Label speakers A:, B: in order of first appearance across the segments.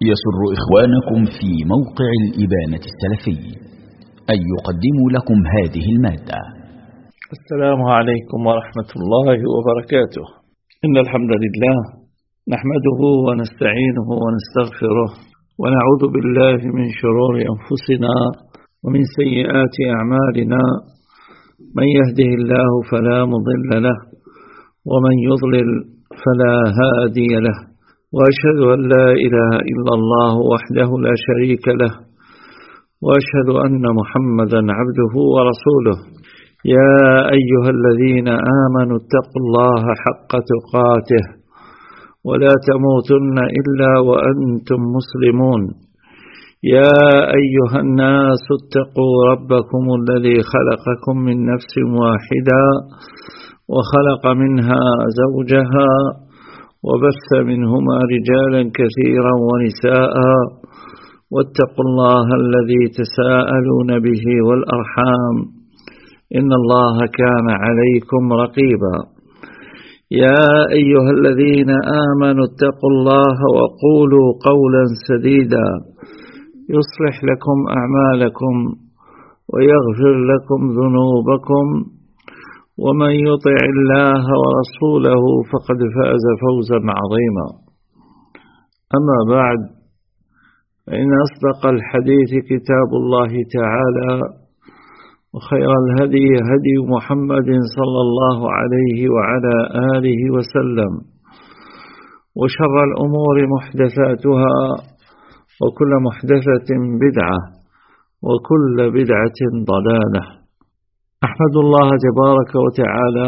A: يسر إخوانكم في موقع الإبانة السلفي أن يقدموا لكم هذه المادة.
B: السلام عليكم ورحمة الله وبركاته. إن الحمد لله نحمده ونستعينه ونستغفره ونعوذ بالله من شرور أنفسنا ومن سيئات أعمالنا، من يهده الله فلا مضل له ومن يضلل فلا هادي له، وأشهد أن لا إله إلا الله وحده لا شريك له، وأشهد أن محمدا عبده ورسوله. يا أيها الذين آمنوا اتقوا الله حق تقاته ولا تموتن إلا وأنتم مسلمون. يا أيها الناس اتقوا ربكم الذي خلقكم من نفس واحدة وخلق منها زوجها وبث منهما رجالا كثيرا ونساء، واتقوا الله الذي تساءلون به والأرحام إن الله كان عليكم رقيبا. يا أيها الذين آمنوا اتقوا الله وقولوا قولا سديدا يصلح لكم أعمالكم ويغفر لكم ذنوبكم، ومن يطع الله ورسوله فقد فاز فوزا عظيما. أما بعد، فإن أصدق الحديث كتاب الله تعالى، وخير الهدي هدي محمد صلى الله عليه وعلى آله وسلم، وشر الأمور محدثاتها، وكل محدثة بدعة، وكل بدعة ضلالة. أحمد الله تبارك وتعالى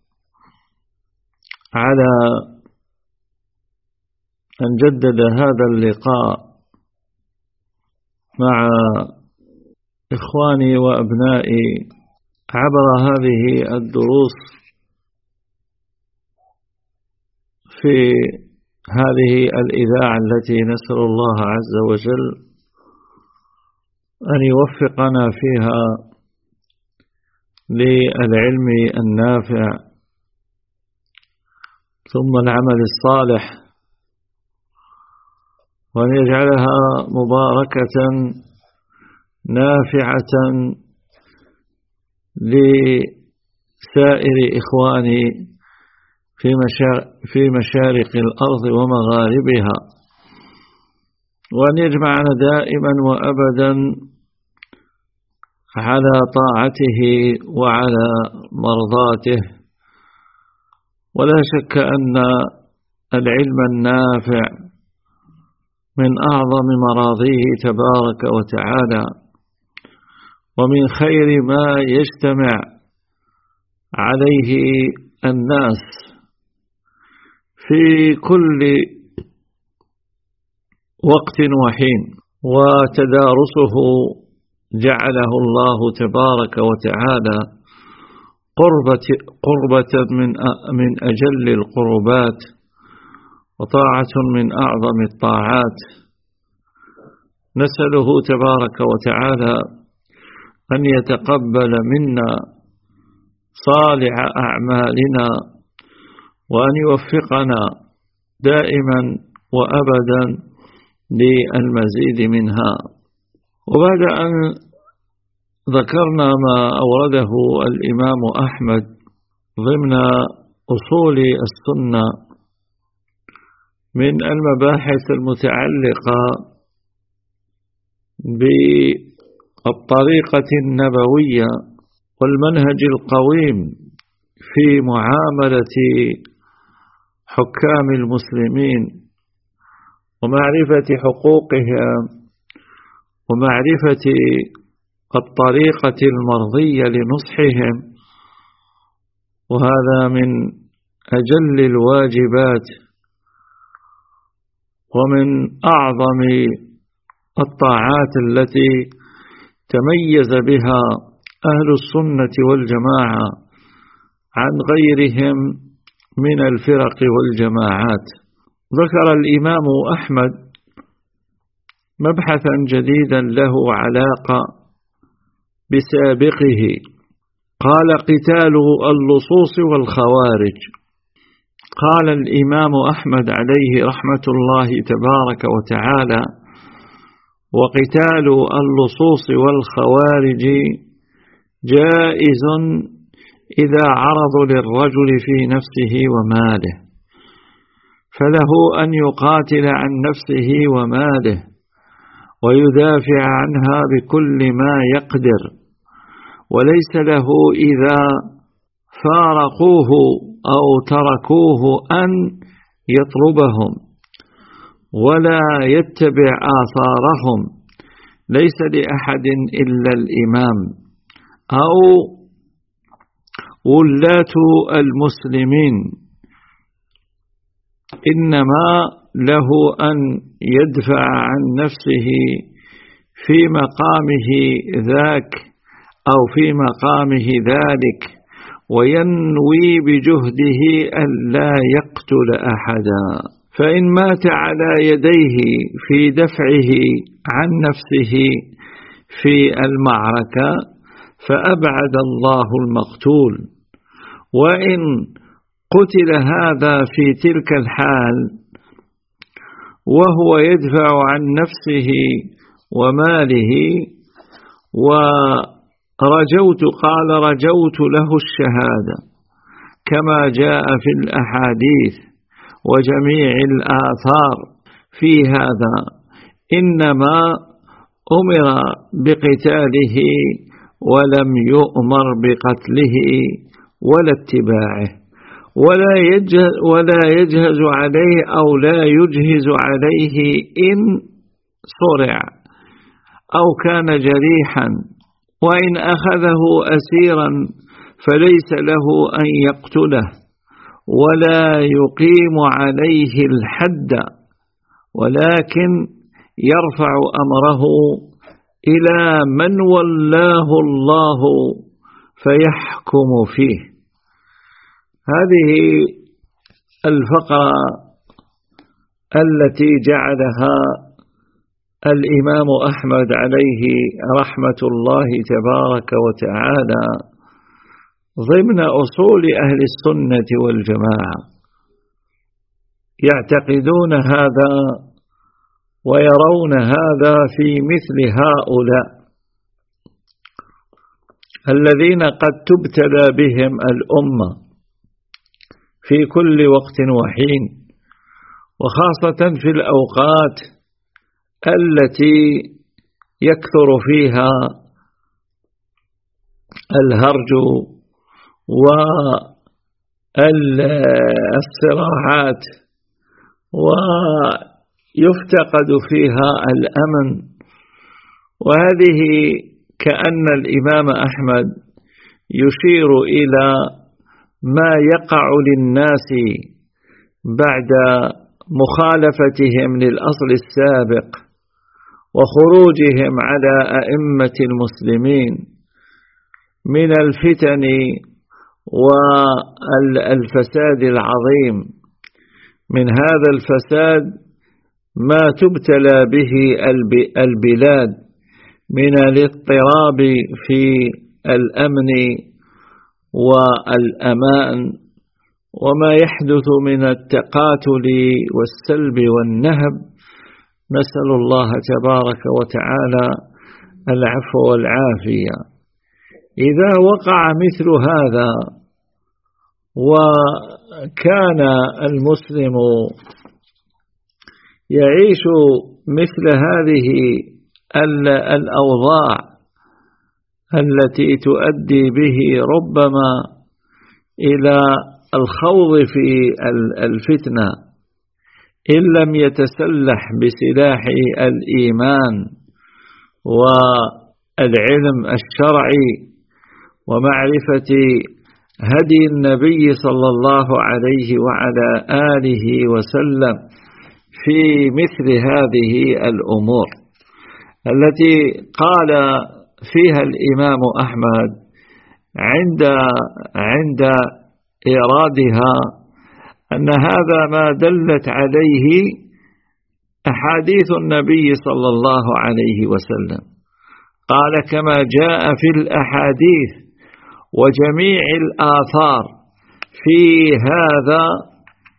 B: على أن جدد هذا اللقاء مع إخواني وأبنائي عبر هذه الدروس في هذه الإذاعة التي نسأل الله عز وجل أن يوفقنا فيها للعلم النافع ثم العمل الصالح، وأن يجعلها مباركة نافعة لسائر إخواني في مشارق الأرض ومغاربها، وأن يجمعنا دائما وأبدا على طاعته وعلى مرضاته. ولا شك أن العلم النافع من أعظم مراضيه تبارك وتعالى، ومن خير ما يجتمع عليه الناس في كل وقت وحين، وتدارسه جعله الله تبارك وتعالى قربة من أجل القربات، وطاعة من أعظم الطاعات. نسأله تبارك وتعالى أن يتقبل منا صالح أعمالنا، وأن يوفقنا دائما وأبدا للمزيد منها. وبعد أن ذكرنا ما أورده الإمام أحمد ضمن أصول السنة من المباحث المتعلقة بالطريقة النبوية والمنهج القويم في معاملة حكام المسلمين ومعرفة حقوقهم ومعرفة الطريقة المرضية لنصحهم، وهذا من أجل الواجبات ومن أعظم الطاعات التي تميز بها أهل السنة والجماعة عن غيرهم من الفرق والجماعات. ذكر الإمام أحمد مبحثا جديدا له علاقة بسابقه، قال: قتال اللصوص والخوارج. قال الإمام أحمد عليه رحمة الله تبارك وتعالى: وقتال اللصوص والخوارج جائز إذا عرضوا للرجل في نفسه وماله، فله أن يقاتل عن نفسه وماله ويدافع عنها بكل ما يقدر، وليس له إذا فارقوه أو تركوه أن يطلبهم ولا يتبع آثارهم، ليس لأحد إلا الإمام أو ولاة المسلمين، إنما له أن يدفع عن نفسه في مقامه ذاك أو في مقامه ذلك، وينوي بجهده أن لا يقتل أحدا، فإن مات على يديه في دفعه عن نفسه في المعركة فأبعد الله المقتول، وإن قتل هذا في تلك الحال وهو يدفع عن نفسه وماله قال رجوت له الشهادة كما جاء في الأحاديث وجميع الآثار في هذا، إنما أمر بقتاله ولم يؤمر بقتله ولا اتباعه، ولا يجهز عليه أو لا يجهز عليه إن صرع أو كان جريحا، وإن أخذه أسيرا فليس له أن يقتله ولا يقيم عليه الحد، ولكن يرفع أمره إلى من ولاه الله فيحكم فيه. هذه الفقرة التي جعلها الإمام أحمد عليه رحمة الله تبارك وتعالى ضمن أصول أهل السنة والجماعة، يعتقدون هذا ويرون هذا في مثل هؤلاء الذين قد تبتلى بهم الأمة في كل وقت وحين، وخاصة في الأوقات التي يكثر فيها الهرج والصراعات ويفتقد فيها الأمن. وهذه كأن الإمام أحمد يشير إلى ما يقع للناس بعد مخالفتهم للأصل السابق وخروجهم على أئمة المسلمين من الفتن والفساد العظيم. من هذا الفساد ما تبتلى به البلاد من الاضطراب في الأمن والأمان، وما يحدث من التقاتل والسلب والنهب. نسأل الله تبارك وتعالى العفو والعافية. إذا وقع مثل هذا وكان المسلم يعيش مثل هذه الأوضاع التي تؤدي به ربما إلى الخوض في الفتنة إن لم يتسلح بسلاح الإيمان والعلم الشرعي ومعرفة هدي النبي صلى الله عليه وعلى آله وسلم في مثل هذه الأمور التي قال فيها الإمام أحمد عند إيرادها أن هذا ما دلت عليه أحاديث النبي صلى الله عليه وسلم. قال كما جاء في الأحاديث وجميع الآثار في هذا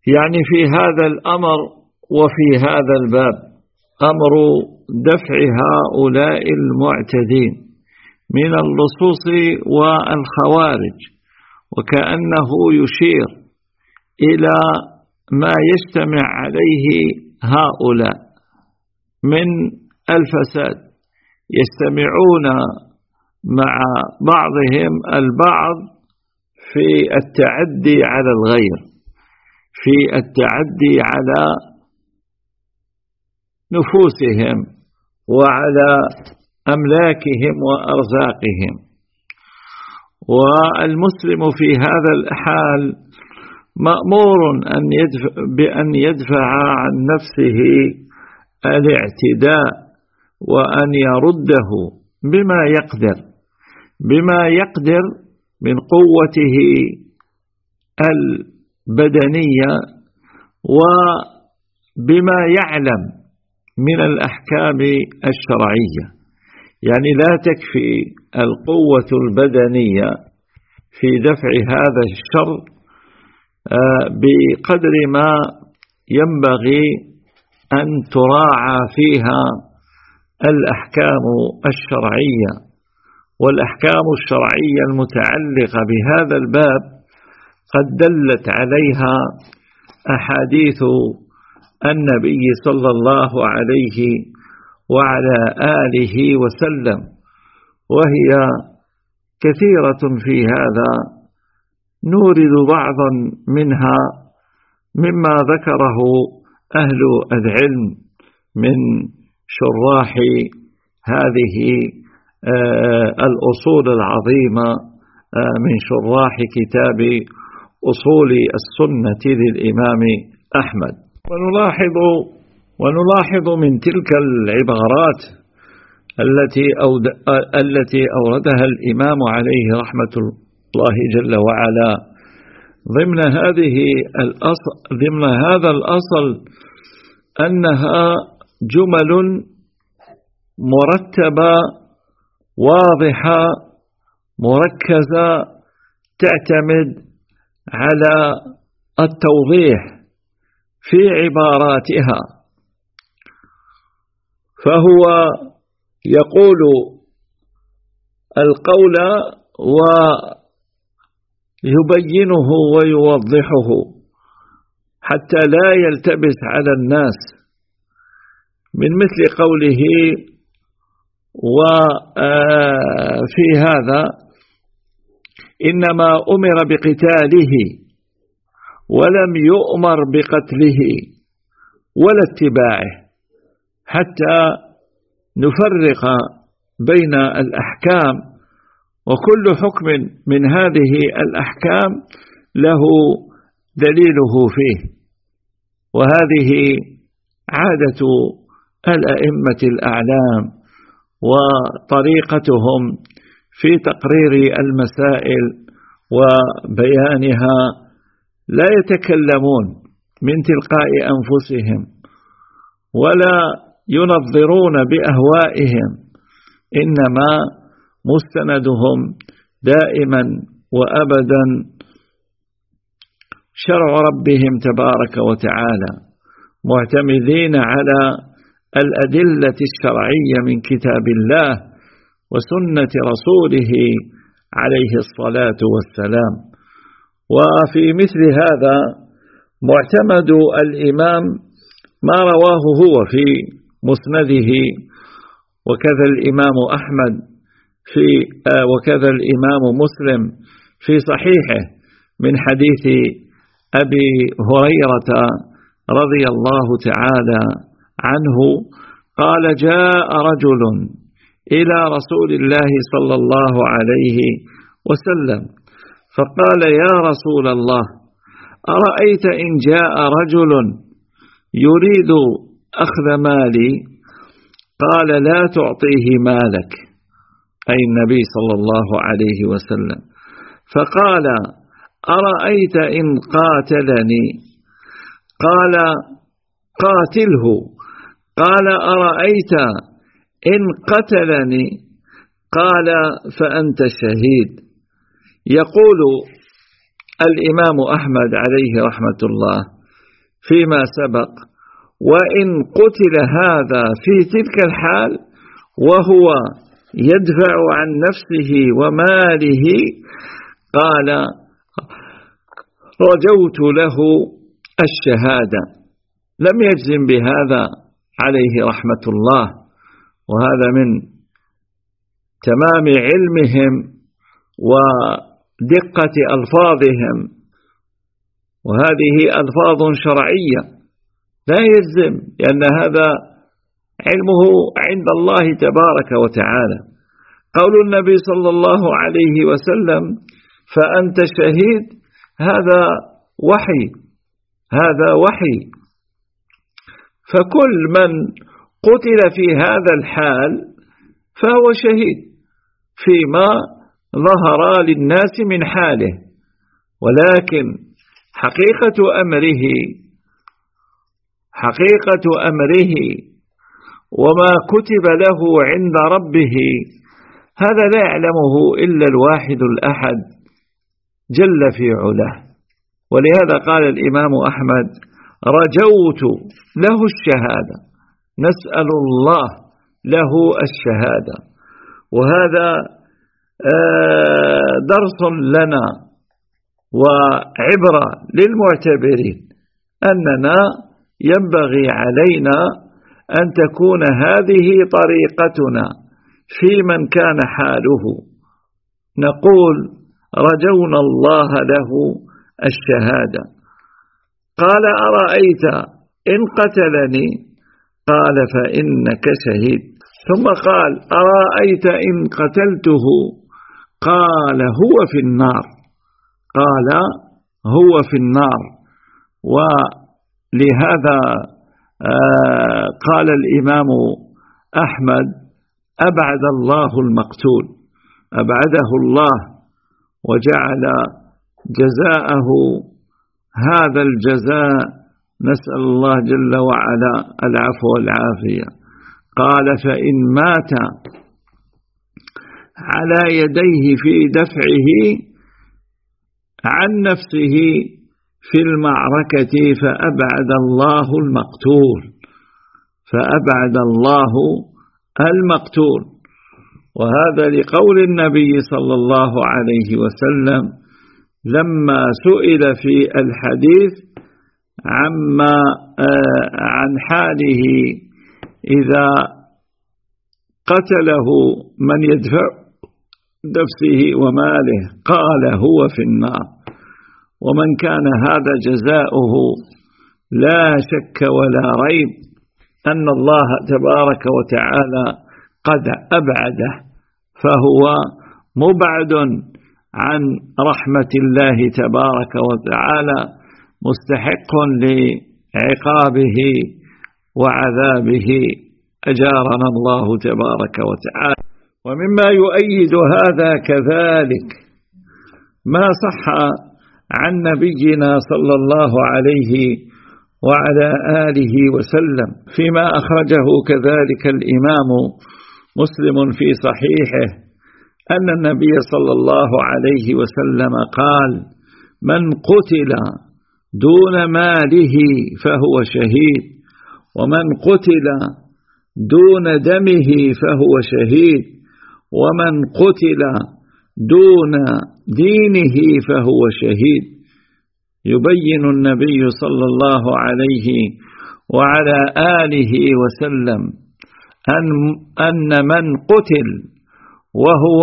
B: يعني في هذا الأمر وفي هذا الباب أمر دفع هؤلاء المعتدين من اللصوص والخوارج، وكأنه يشير إلى ما يجتمع عليه هؤلاء من الفساد، يجتمعون مع بعضهم البعض في التعدي على الغير، في التعدي على نفوسهم وعلى أملاكهم وأرزاقهم. والمسلم في هذا الحال مأمور بأن يدفع عن نفسه الاعتداء وأن يرده بما يقدر من قوته البدنية وبما يعلم من الأحكام الشرعية. يعني لا تكفي القوة البدنية في دفع هذا الشر بقدر ما ينبغي أن تراعى فيها الأحكام الشرعية. والأحكام الشرعية المتعلقة بهذا الباب قد دلت عليها أحاديث النبي صلى الله عليه وعلى آله وسلم، وهي كثيرة في هذا. نورد بعضا منها مما ذكره أهل العلم من شراح هذه الأصول العظيمة، من شراح كتاب أصول السنة للإمام أحمد. ونلاحظ من تلك العبارات التي أوردها الإمام عليه رحمة الله جل وعلا ضمن هذا الأصل أنها جمل مرتبة واضحة مركزة تعتمد على التوضيح في عباراتها. فهو يقول القول ويبينه ويوضحه حتى لا يلتبس على الناس، من مثل قوله وفي هذا إنما أمر بقتاله ولم يؤمر بقتله ولا اتباعه، حتى نفرق بين الأحكام، وكل حكم من هذه الأحكام له دليله فيه. وهذه عادة الأئمة الأعلام وطريقتهم في تقرير المسائل وبيانها، لا يتكلمون من تلقاء أنفسهم ولا ينظرون بأهوائهم، إنما مستندهم دائما وأبدا شرع ربهم تبارك وتعالى، معتمدين على الأدلة الشرعية من كتاب الله وسنة رسوله عليه الصلاة والسلام. وفي مثل هذا معتمد الإمام ما رواه هو في مسنده، وكذا الإمام أحمد وكذا الإمام مسلم في صحيحه من حديث أبي هريرة رضي الله تعالى عنه قال: جاء رجل إلى رسول الله صلى الله عليه وسلم فقال: يا رسول الله، أرأيت إن جاء رجل يريد أخذ مالي؟ قال: لا تعطيه مالك، أي النبي صلى الله عليه وسلم. فقال: أرأيت إن قاتلني؟ قال: قاتله. قال: أرأيت إن قتلني؟ قال: فأنت شهيد. يقول الإمام أحمد عليه رحمة الله: فيما سبق، وإن قتل هذا في تلك الحال وهو يدفع عن نفسه وماله، قال رجوت له الشهادة. لم يجزم بهذا عليه رحمة الله، وهذا من تمام علمهم ودقة ألفاظهم، وهذه ألفاظ شرعية لا يجزم، لأن هذا علمه عند الله تبارك وتعالى. قول النبي صلى الله عليه وسلم فأنت شهيد، هذا وحي، فكل من قتل في هذا الحال فهو شهيد فيما ظهر للناس من حاله، ولكن حقيقة أمره وما كتب له عند ربه هذا لا يعلمه إلا الواحد الأحد جل في علاه. ولهذا قال الإمام أحمد رجوت له الشهادة، نسأل الله له الشهادة. وهذا درس لنا وعبرة للمعتبرين أننا ينبغي علينا أن تكون هذه طريقتنا في من كان حاله، نقول رجونا الله له الشهادة. قال أرأيت إن قتلني؟ قال فإنك شهيد. ثم قال أرأيت إن قتلته؟ قال هو في النار. ولهذا قال الإمام أحمد أبعد الله المقتول، أبعده الله وجعل جزاءه هذا الجزاء، نسأل الله جل وعلا العفو والعافية. قال فإن مات على يديه في دفعه عن نفسه في المعركة فأبعد الله المقتول. وهذا لقول النبي صلى الله عليه وسلم لما سئل في الحديث عن حاله إذا قتله من يدفع نفسه وماله، قال هو في النار. ومن كان هذا جزاؤه لا شك ولا ريب أن الله تبارك وتعالى قد أبعده، فهو مبعد عن رحمة الله تبارك وتعالى، مستحق لعقابه وعذابه، أجارنا الله تبارك وتعالى. ومما يؤيد هذا كذلك ما صح عن نبينا صلى الله عليه وعلى آله وسلم فيما أخرجه كذلك الإمام مسلم في صحيحه أن النبي صلى الله عليه وسلم قال من قتل دون ماله فهو شهيد، ومن قتل دون دمه فهو شهيد، ومن قتل دون دينه فهو شهيد. يبين النبي صلى الله عليه وعلى آله وسلم أن من قتل وهو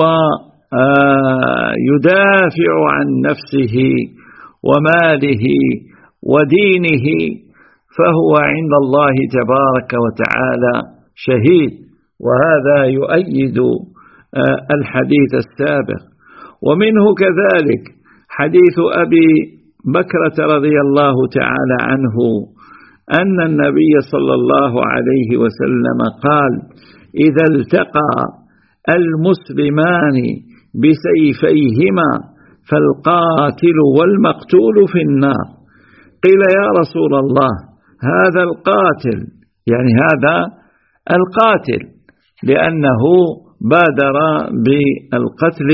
B: يدافع عن نفسه وماله ودينه فهو عند الله تبارك وتعالى شهيد. وهذا يؤيد الحديث السابق. ومنه كذلك حديث أبي بكرة رضي الله تعالى عنه أن النبي صلى الله عليه وسلم قال إذا التقى المسلمان بسيفيهما فالقاتل والمقتول في النار. قيل يا رسول الله هذا القاتل، يعني هذا القاتل لأنه بادر بالقتل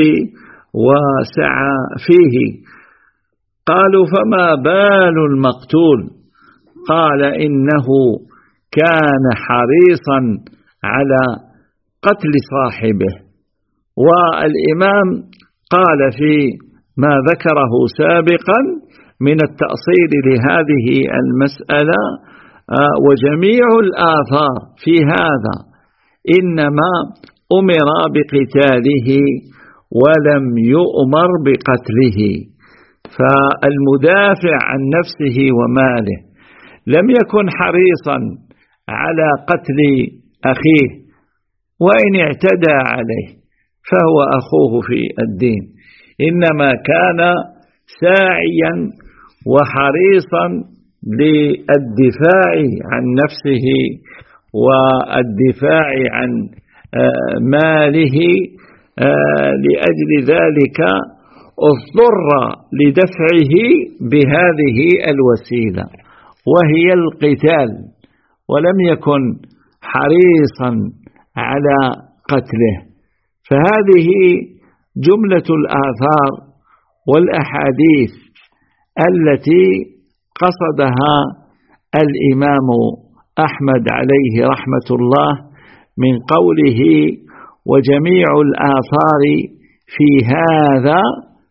B: وسعى فيه. قالوا فما بال المقتول؟ قال إنه كان حريصا على قتل صاحبه. والإمام قال في ما ذكره سابقا من التأصيل لهذه المسألة: وجميع الآثار في هذا إنما أمر بقتاله ولم يؤمر بقتله. فالمدافع عن نفسه وماله لم يكن حريصا على قتل أخيه، وإن اعتدى عليه فهو أخوه في الدين، إنما كان ساعيا وحريصا للدفاع عن نفسه والدفاع عن ماله. لأجل ذلك اضطر لدفعه بهذه الوسيلة وهي القتال، ولم يكن حريصا على قتله. فهذه جملة الآثار والأحاديث التي قصدها الإمام أحمد عليه رحمة الله من قوله: وجميع الآثار في هذا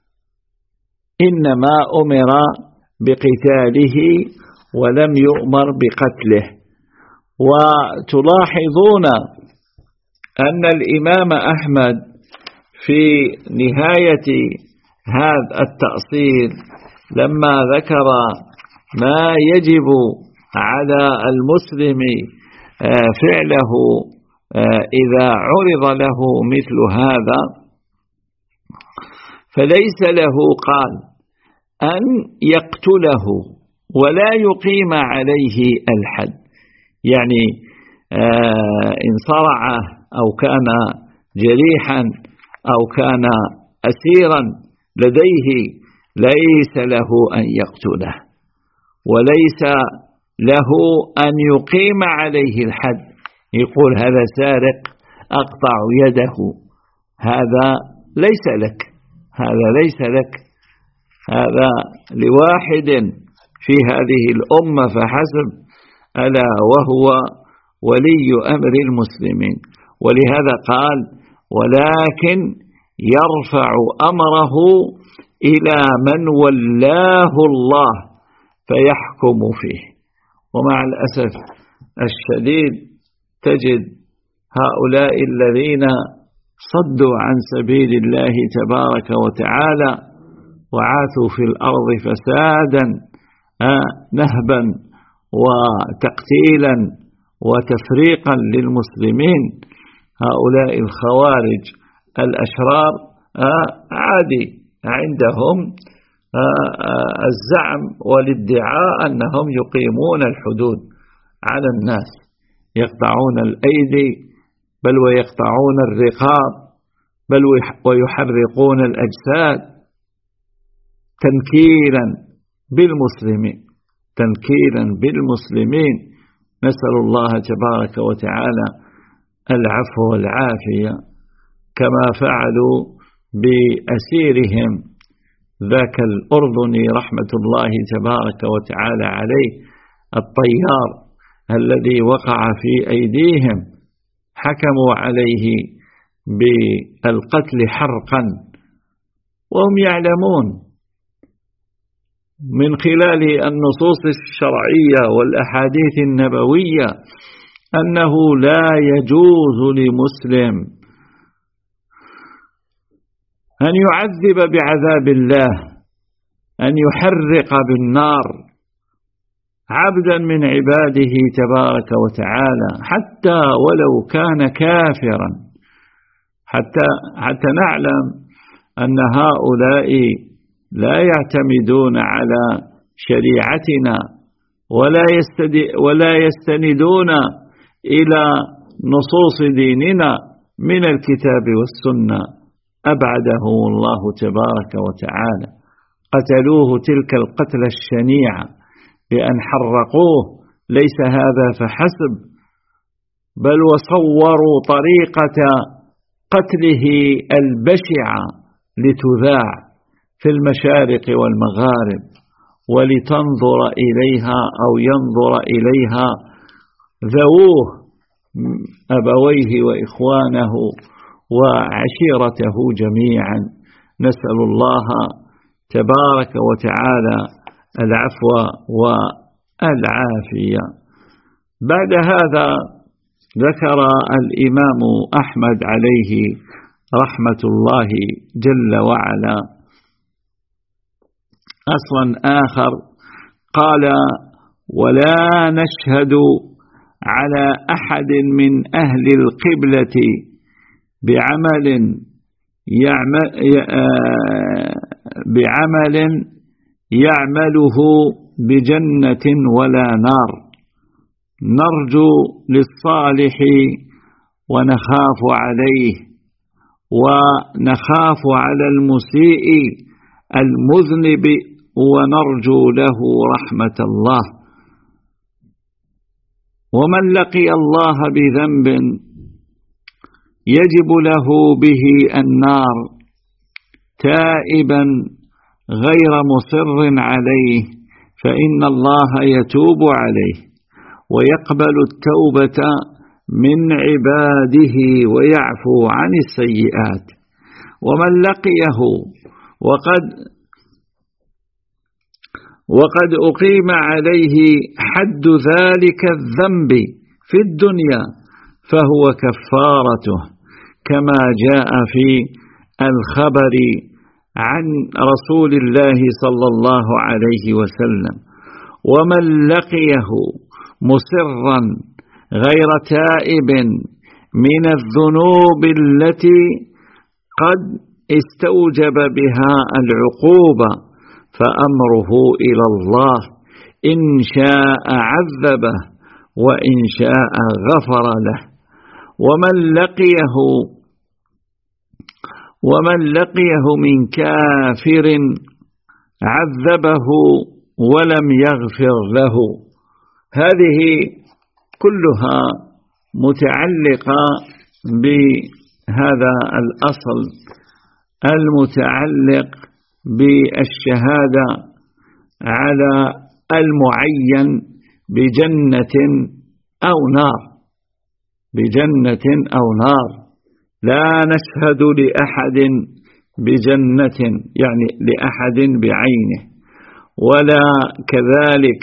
B: إنما أمر بقتاله ولم يؤمر بقتله. وتلاحظون أن الإمام أحمد في نهاية هذا التأصيل لما ذكر ما يجب على المسلم فعله إذا عرض له مثل هذا، فليس له قال أن يقتله ولا يقيم عليه الحد. يعني إن صرع أو كان جريحا أو كان أسيرا لديه ليس له أن يقتله، وليس له أن يقيم عليه الحد، يقول هذا سارق أقطع يده، هذا ليس لك، هذا ليس لك، هذا لواحد في هذه الأمة فحسب، ألا وهو ولي أمر المسلمين. ولهذا قال: ولكن يرفع أمره إلى من ولاه الله فيحكم فيه. ومع الأسف الشديد تجد هؤلاء الذين صدوا عن سبيل الله تبارك وتعالى وعاثوا في الأرض فسادا نهبا وتقتيلا وتفريقا للمسلمين، هؤلاء الخوارج الأشرار عادي عندهم الزعم والادعاء أنهم يقيمون الحدود على الناس، يقطعون الأيدي بل ويقطعون الرقاب بل ويحرقون الأجساد تنكيلا بالمسلمين، تنكيلا بالمسلمين. نسأل الله تبارك وتعالى العفو والعافية، كما فعلوا بأسيرهم ذاك الأردني رحمة الله تبارك وتعالى عليه الطيار الذي وقع في أيديهم، حكموا عليه بالقتل حرقا وهم يعلمون من خلال النصوص الشرعية والأحاديث النبوية أنه لا يجوز لمسلم أن يعذب بعذاب الله، أن يحرق بالنار عبدا من عباده تبارك وتعالى حتى ولو كان كافرا، حتى نعلم أن هؤلاء لا يعتمدون على شريعتنا ولا يستندون إلى نصوص ديننا من الكتاب والسنة، أبعدهم الله تبارك وتعالى. قتلوه تلك القتلة الشنيعة بأن حرقوه، ليس هذا فحسب، بل وصوروا طريقة قتله البشعة لتذاع في المشارق والمغارب ولتنظر إليها أو ينظر إليها ذووه أبويه وإخوانه وعشيرته جميعا. نسأل الله تبارك وتعالى العفو والعافية. بعد هذا ذكر الإمام أحمد عليه رحمة الله جل وعلا أصلا آخر، قال: ولا نشهد على أحد من أهل القبلة بعمل يعمله بجنة ولا نار، نرجو للصالح ونخاف عليه، ونخاف على المسيء المذنب ونرجو له رحمة الله. ومن لقي الله بذنب يجب له به النار تائبا غير مصر عليه فإن الله يتوب عليه ويقبل التوبة من عباده ويعفو عن السيئات. ومن لقيه وقد أقيم عليه حد ذلك الذنب في الدنيا فهو كفارته، كما جاء في الخبر عن رسول الله صلى الله عليه وسلم: ومن لقيه مصرا غير تائب من الذنوب التي قد استوجب بها العقوبة فأمره إلى الله، إن شاء عذبه وإن شاء غفر له. ومن لقيه من كافر عذبه ولم يغفر له. هذه كلها متعلقة بهذا الأصل المتعلق بالشهادة على المعين بجنة أو نار، بجنة أو نار. لا نشهد لأحد بجنة يعني لأحد بعينه، ولا كذلك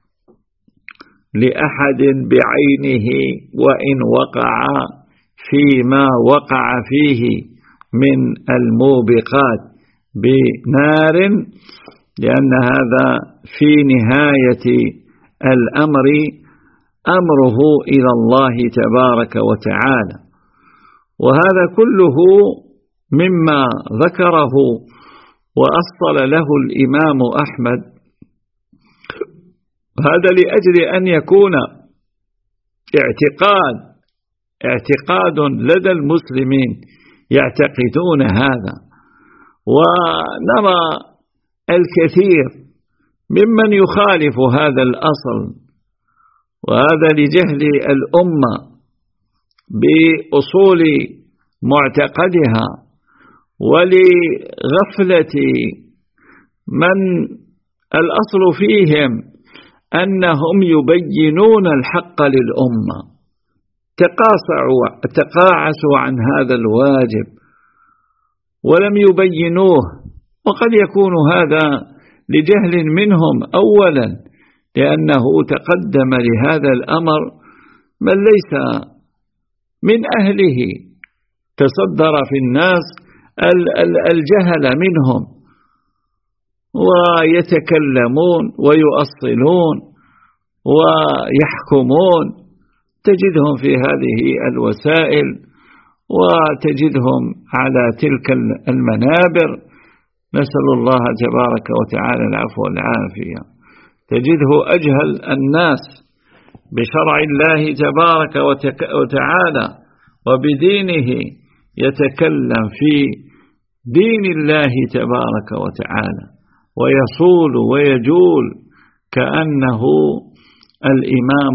B: لأحد بعينه وإن وقع فيما وقع فيه من الموبقات بنار، لأن هذا في نهاية الأمر أمره إلى الله تبارك وتعالى. وهذا كله مما ذكره وأصل له الإمام أحمد، هذا لأجل أن يكون اعتقاد لدى المسلمين يعتقدون هذا. ونرى الكثير ممن يخالف هذا الأصل، وهذا لجهل الأمة بأصول معتقدها ولغفلة من الأصل فيهم أنهم يبينون الحق للأمة، تقاعسوا عن هذا الواجب ولم يبينوه. وقد يكون هذا لجهل منهم أولا، لأنه تقدم لهذا الأمر من ليس من أهله، تصدر في الناس الجهل منهم ويتكلمون ويؤصلون ويحكمون، تجدهم في هذه الوسائل وتجدهم على تلك المنابر. نسأل الله تبارك وتعالى العفو والعافية. تجده أجهل الناس بشرع الله تبارك وتعالى وبدينه يتكلم في دين الله تبارك وتعالى ويصول ويجول كأنه الإمام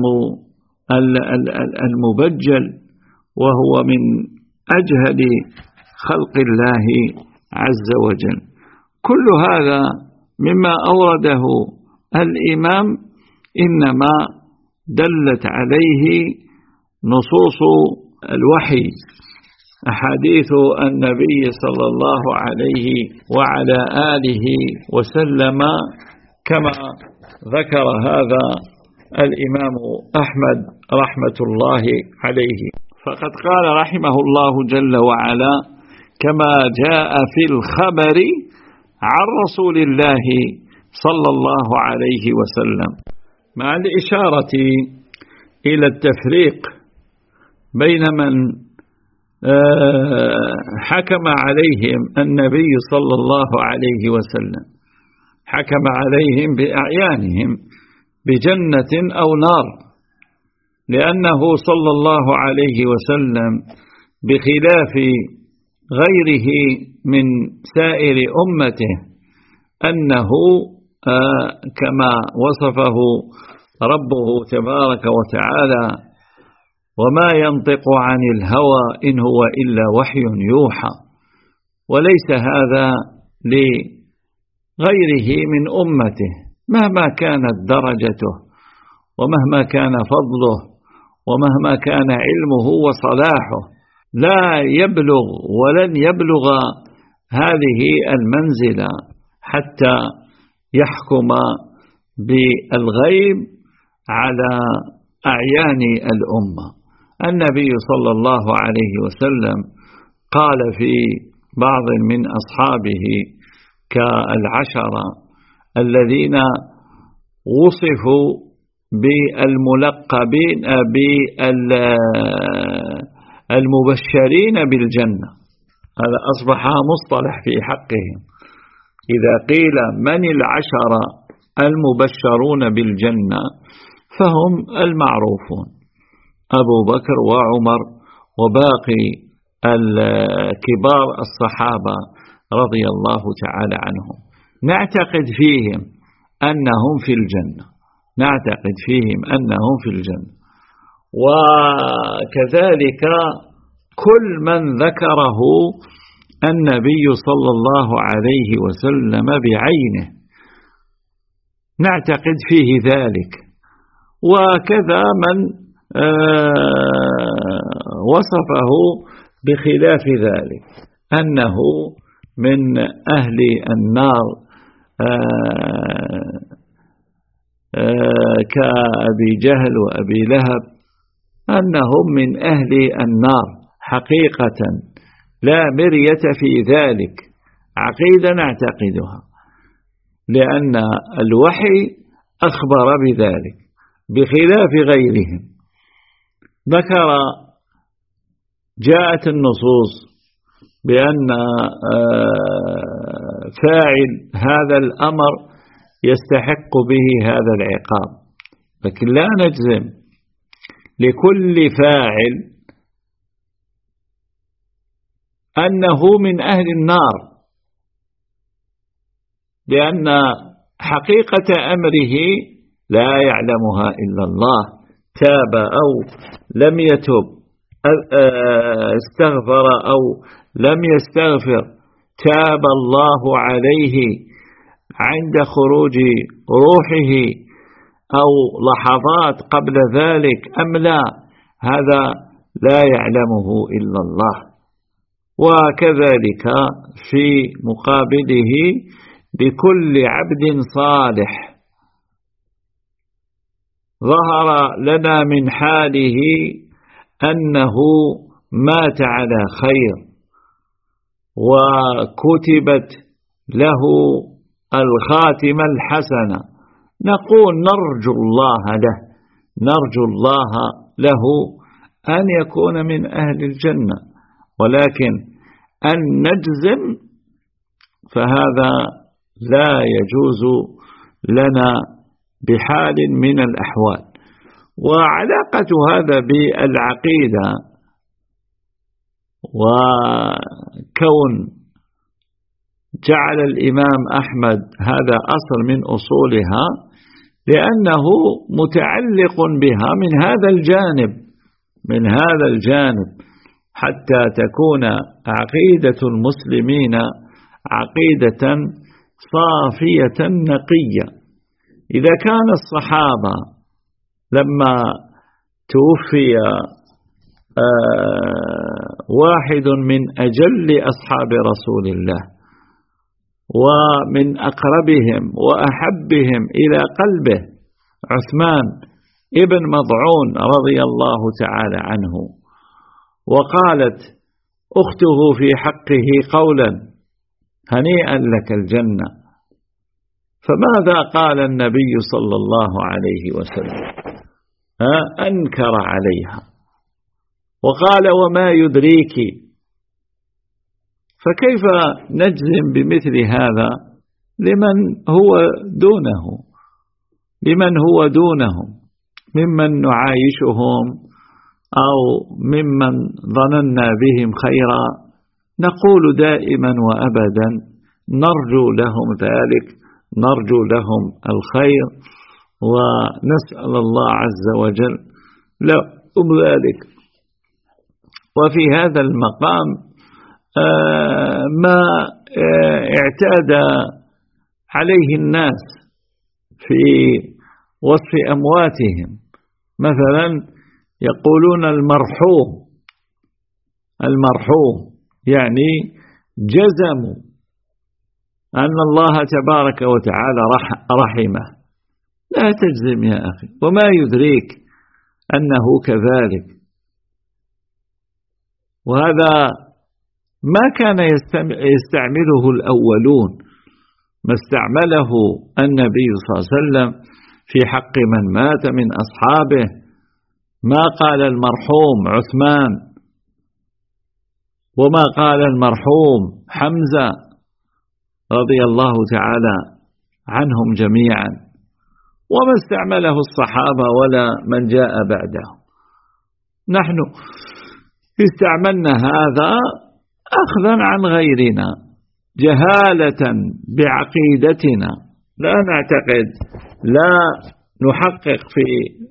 B: المبجل، وهو من أجهل خلق الله عز وجل. كل هذا مما أورده الإمام إنما دلت عليه نصوص الوحي، أحاديث النبي صلى الله عليه وعلى آله وسلم، كما ذكر هذا الإمام أحمد رحمة الله عليه. فقد قال رحمه الله جل وعلا: كما جاء في الخبر عن رسول الله صلى الله عليه وسلم، مع الإشارة إلى التفريق بين من حكم عليهم النبي صلى الله عليه وسلم، حكم عليهم بأعيانهم بجنة أو نار، لأنه صلى الله عليه وسلم بخلاف غيره من سائر أمته أنه كما وصفه ربه تبارك وتعالى: وما ينطق عن الهوى إن هو إلا وحي يوحى. وليس هذا لغيره من أمته مهما كانت درجته ومهما كان فضله ومهما كان علمه وصلاحه، لا يبلغ ولن يبلغ هذه المنزلة حتى يحكم بالغيب على أعيان الأمة. النبي صلى الله عليه وسلم قال في بعض من أصحابه كالعشرة الذين وصفوا بالملقبين بالمبشرين بالجنة، هذا أصبح مصطلح في حقهم. إذا قيل من العشرة المبشرون بالجنة فهم المعروفون: أبو بكر وعمر وباقي الكبار الصحابة رضي الله تعالى عنهم، نعتقد فيهم أنهم في الجنة، نعتقد فيهم أنهم في الجنة. وكذلك كل من ذكره النبي صلى الله عليه وسلم بعينه نعتقد فيه ذلك، وكذا من وصفه بخلاف ذلك أنه من أهل النار كأبي جهل وأبي لهب، أنهم من أهل النار حقيقة لا مرية في ذلك، عقيدة نعتقدها، لأن الوحي أخبر بذلك بخلاف غيرهم. ذكر جاءت النصوص بأن فاعل هذا الأمر يستحق به هذا العقاب، لكن لا نجزم لكل فاعل أنه من أهل النار، لأن حقيقة أمره لا يعلمها إلا الله، تاب أو لم يتب، استغفر أو لم يستغفر، تاب الله عليه عند خروج روحه أو لحظات قبل ذلك أم لا، هذا لا يعلمه إلا الله. وكذلك في مقابله بكل عبد صالح ظهر لنا من حاله أنه مات على خير وكتبت له الخاتمة الحسنة، نقول نرجو الله له، نرجو الله له أن يكون من أهل الجنة، ولكن أن نجزم فهذا لا يجوز لنا بحال من الأحوال. وعلاقة هذا بالعقيدة وكون جعل الإمام أحمد هذا أصل من أصولها لأنه متعلق بها من هذا الجانب، من هذا الجانب، حتى تكون عقيدة المسلمين عقيدة صافية نقية، إذا كان الصحابة لما توفي واحد من أجل أصحاب رسول الله ومن أقربهم وأحبهم إلى قلبه عثمان ابن مضعون رضي الله تعالى عنه، وقالت أخته في حقه قولا هنيئا لك الجنة، فماذا قال النبي صلى الله عليه وسلم؟ أنكر عليها وقال وما يدريك. فكيف نجزم بمثل هذا لمن هو دونهم ممن نعايشهم أو ممن ظننا بهم خيرا؟ نقول دائما وأبدا نرجو لهم ذلك، نرجو لهم الخير، ونسأل الله عز وجل لهم ذلك. وفي هذا المقام ما اعتاد عليه الناس في وصف أمواتهم، مثلا يقولون المرحوم يعني جزموا أن الله تبارك وتعالى رحمه. لا تجزم يا أخي، وما يدريك أنه كذلك. وهذا ما كان يستعمله الأولون، ما استعمله النبي صلى الله عليه وسلم في حق من مات من أصحابه. ما قال المرحوم عثمان، وما قال المرحوم حمزة رضي الله تعالى عنهم جميعا، وما استعمله الصحابة ولا من جاء بعدهم. نحن استعملنا هذا أخذا عن غيرنا، جهالة بعقيدتنا، لا نعتقد، لا نحقق في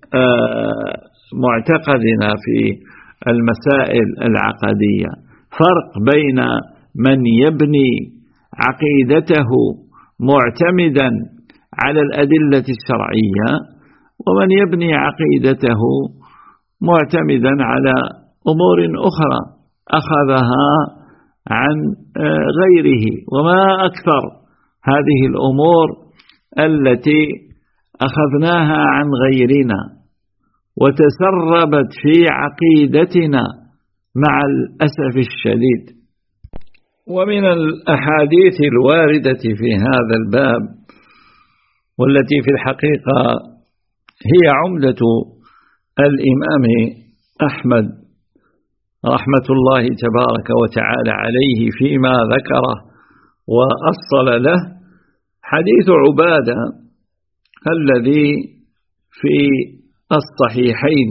B: معتقدنا في المسائل العقدية. فرق بين من يبني عقيدته معتمدا على الأدلة الشرعية ومن يبني عقيدته معتمدا على أمور أخرى أخذها عن غيره. وما أكثر هذه الأمور التي أخذناها عن غيرنا وتسربت في عقيدتنا مع الأسف الشديد. ومن الأحاديث الواردة في هذا الباب والتي في الحقيقة هي عمدة الإمام أحمد رحمة الله تبارك وتعالى عليه فيما ذكره وأصل له، حديث عبادة الذي في الصحيحين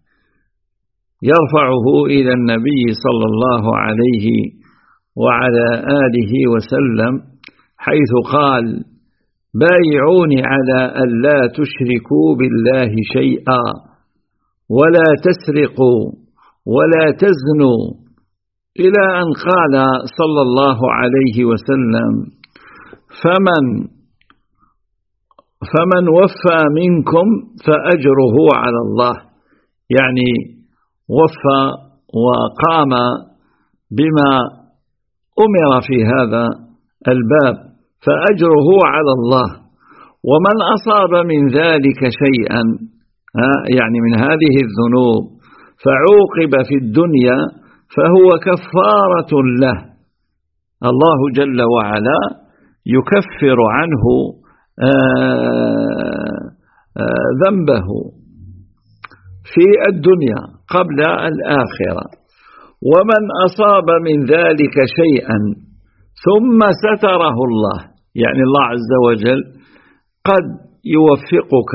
B: يرفعه إلى النبي صلى الله عليه وعلى آله وسلم، حيث قال: بايعوني على أن لا تشركوا بالله شيئا ولا تسرقوا ولا تزنوا، إلى أن قال صلى الله عليه وسلم: فمن وفى منكم فأجره على الله، يعني وفى وقام بما أمر في هذا الباب فأجره على الله. ومن أصاب من ذلك شيئا، يعني من هذه الذنوب، فعوقب في الدنيا فهو كفارة له، الله جل وعلا يكفر عنه ذنبه في الدنيا قبل الآخرة. ومن أصاب من ذلك شيئا ثم ستره الله، يعني الله عز وجل قد يوفقك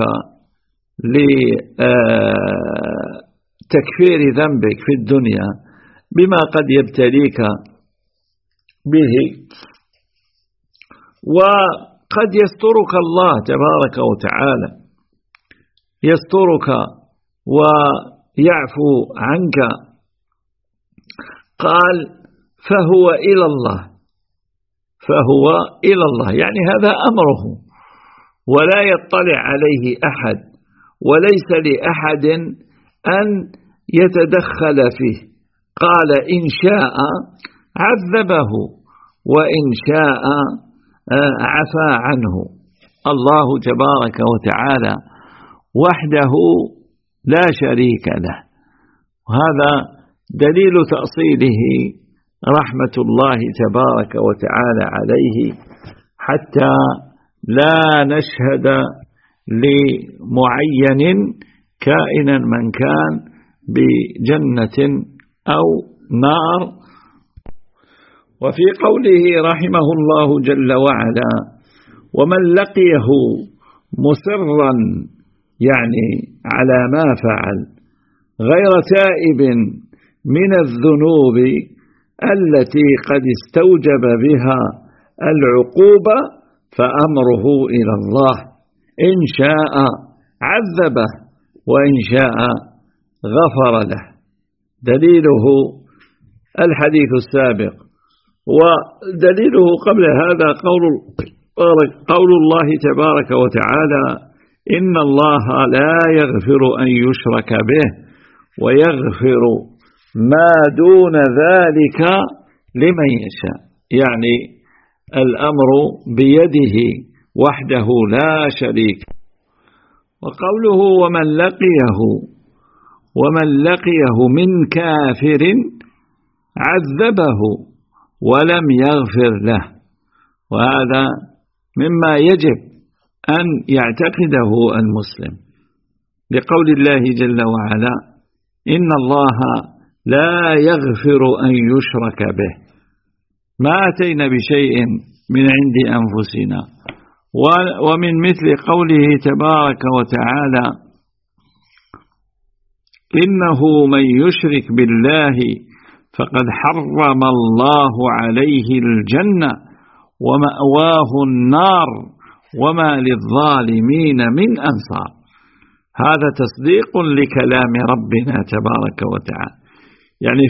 B: لتكفير ذنبك في الدنيا بما قد يبتليك به، وقد يسترك الله تبارك وتعالى، يسترك ويعفو عنك. قال: فهو إلى الله، فهو إلى الله، يعني هذا أمره ولا يطلع عليه أحد، وليس لأحد أن يتدخل فيه. قال إن شاء عذبه وإن شاء عفى عنه. الله تبارك وتعالى وحده لا شريك له، وهذا دليل تأصيله رحمة الله تبارك وتعالى عليه، حتى لا نشهد لمعين كائنا من كان بجنة أو نار. وفي قوله رحمه الله جل وعلا: ومن لقيه مصرا، يعني على ما فعل، غير تائب من الذنوب التي قد استوجب بها العقوبة، فأمره إلى الله، إن شاء عذبه وإن شاء غفر له. دليله الحديث السابق، ودليله قبل هذا قول الله تبارك وتعالى: إن الله لا يغفر أن يشرك به ويغفر ما دون ذلك لمن يشاء، يعني الأمر بيده وحده لا شريك. وقوله ومن لقيه من كافر عذبه ولم يغفر له، وهذا مما يجب أن يعتقده المسلم، لقول الله جل وعلا: إن الله لا يغفر أن يشرك به. ما أتينا بشيء من عند أنفسنا. ومن مثل قوله تبارك وتعالى: إنه من يشرك بالله فقد حرم الله عليه الجنة ومأواه النار وما للظالمين من أنصار. هذا تصديق لكلام ربنا تبارك وتعالى، يعني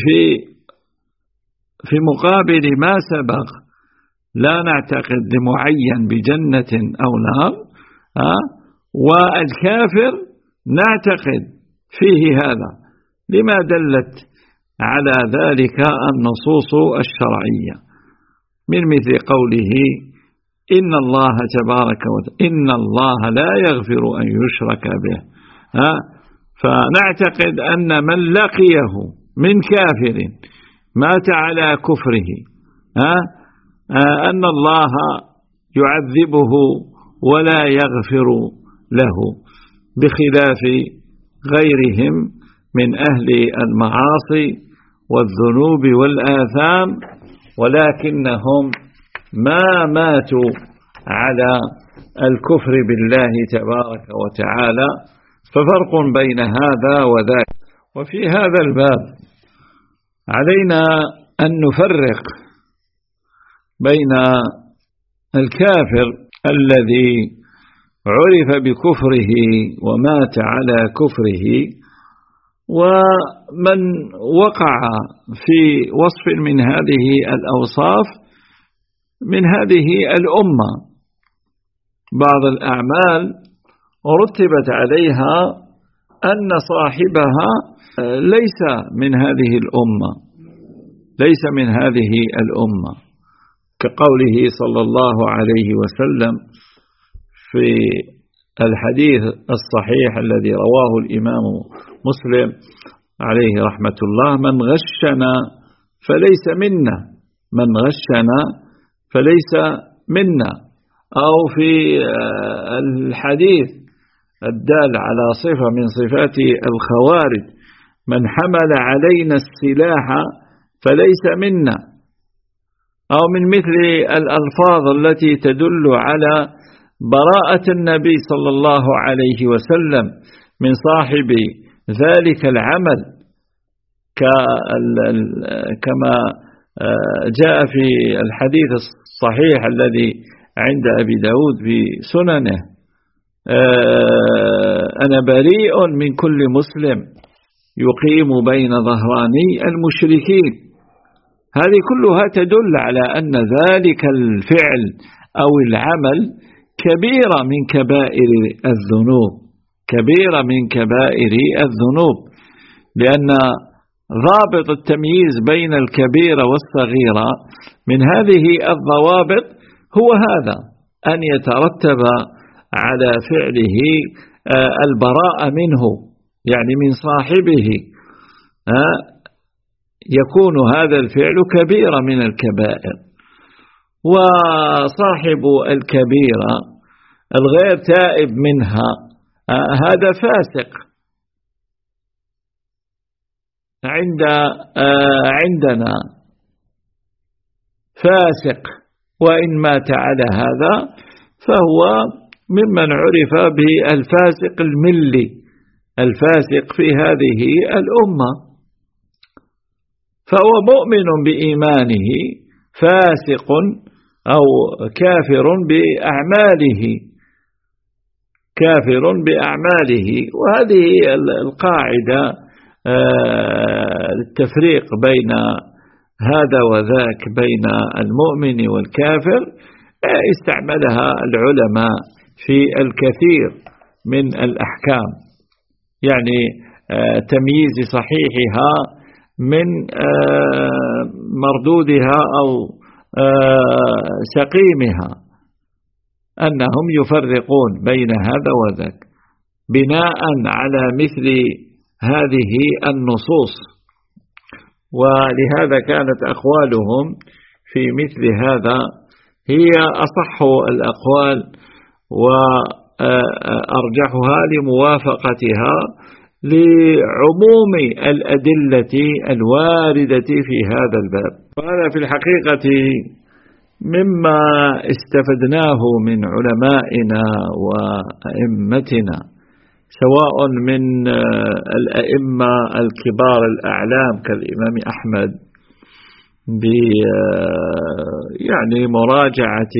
B: في مقابل ما سبق لا نعتقد لمعين بجنة أو نار، والكافر نعتقد فيه هذا، لما دلت على ذلك النصوص الشرعية، من مثل قوله: إن الله تبارك وتعالى إن الله لا يغفر أن يشرك به. فنعتقد أن من لقيه من كافر مات على كفره أن الله يعذبه ولا يغفر له، بخلاف غيرهم من أهل المعاصي والذنوب والآثام، ولكنهم ما ماتوا على الكفر بالله تبارك وتعالى. ففرق بين هذا وذاك. وفي هذا الباب علينا أن نفرق بين الكافر الذي عرف بكفره ومات على كفره، ومن وقع في وصف من هذه الأوصاف من هذه الأمة. بعض الأعمال رتبت عليها أن صاحبها ليس من هذه الأمة، ليس من هذه الأمة، كقوله صلى الله عليه وسلم في الحديث الصحيح الذي رواه الإمام مسلم عليه رحمة الله: من غشنا فليس منا، من غشنا فليس منا. أو في الحديث الدال على صفة من صفات الخوارج: من حمل علينا السلاح فليس منا. أو من مثل الألفاظ التي تدل على براءة النبي صلى الله عليه وسلم من صاحب ذلك العمل، كما جاء في الحديث الصحيح الذي عند أبي داود بسننه: أنا بريء من كل مسلم يقيم بين ظهراني المشركين. هذه كلها تدل على أن ذلك الفعل أو العمل كبيرة من كبائر الذنوب، كبيرة من كبائر الذنوب، لأن ضابط التمييز بين الكبيرة والصغيرة من هذه الضوابط هو هذا، أن يترتب على فعله البراءة منه، يعني من صاحبه يكون هذا الفعل كبيرة من الكبائر. وصاحب الكبيرة الغير تائب منها هذا فاسق عندنا فاسق، وإن مات على هذا فهو ممن عرف بالفاسق الملي، الفاسق في هذه الأمة، فهو مؤمن بإيمانه فاسق أو كافر بأعماله، كافر بأعماله. وهذه القاعدة التفريق بين هذا وذاك، بين المؤمن والكافر، استعملها العلماء في الكثير من الأحكام، يعني تمييز صحيحها من مردودها أو سقيمها، أنهم يفرقون بين هذا وذاك بناء على مثل هذه النصوص. ولهذا كانت أقوالهم في مثل هذا هي أصح الأقوال وأرجحها لموافقتها لعموم الأدلة الواردة في هذا الباب. وهذا في الحقيقة مما استفدناه من علمائنا وأئمتنا، سواء من الأئمة الكبار الأعلام كالإمام أحمد يعني مراجعة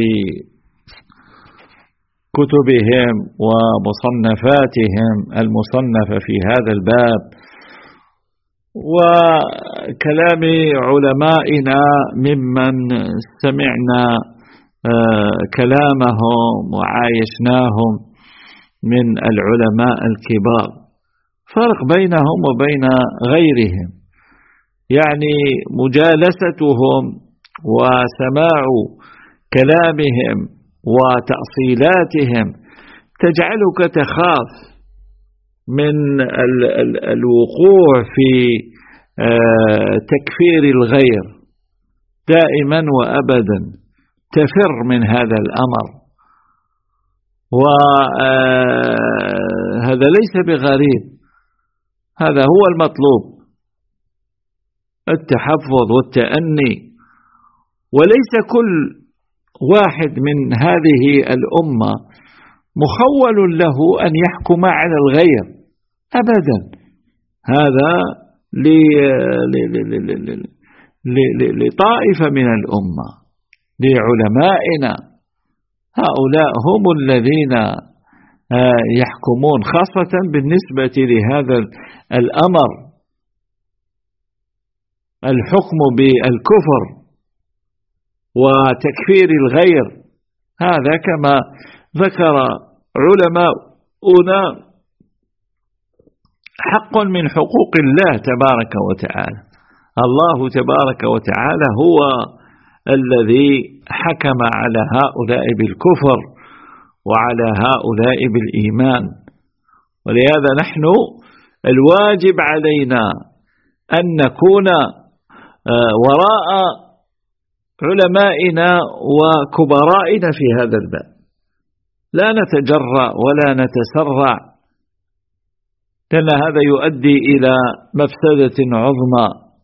B: كتبهم ومصنفاتهم المصنفة في هذا الباب، وكلام علمائنا ممن سمعنا كلامهم وعايشناهم من العلماء الكبار. فرق بينهم وبين غيرهم، يعني مجالستهم وسماع كلامهم وتأصيلاتهم تجعلك تخاف من الوقوع في تكفير الغير، دائما وأبدا تفر من هذا الأمر. وهذا ليس بغريب، هذا هو المطلوب، التحفظ والتأني. وليس كل واحد من هذه الأمة مخول له أن يحكم على الغير أبدا، هذا لطائفة من الأمة، لعلمائنا، هؤلاء هم الذين يحكمون، خاصة بالنسبة لهذا الأمر، الحكم بالكفر وتكفير الغير. هذا كما ذكر علماؤنا حق من حقوق الله تبارك وتعالى. الله تبارك وتعالى هو الذي حكم على هؤلاء بالكفر وعلى هؤلاء بالإيمان. ولهذا نحن الواجب علينا أن نكون وراء علمائنا وكبرائنا في هذا الباب، لا نتجرأ ولا نتسرع، لأن هذا يؤدي إلى مفسدة عظمى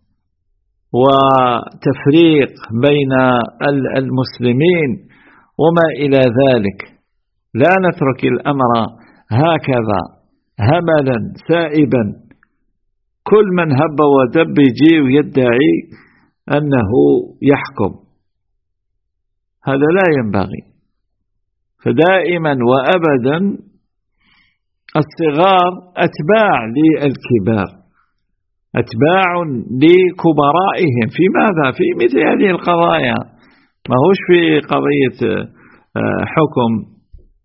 B: وتفريق بين المسلمين وما إلى ذلك. لا نترك الأمر هكذا هملا سائبا، كل من هب ودب يجي ويدعي أنه يحكم، هذا لا ينبغي. فدائما وأبدا الصغار أتباع للكبار، أتباع لكبرائهم في ماذا؟ في مثل هذه القضايا، ما هوش في قضية حكم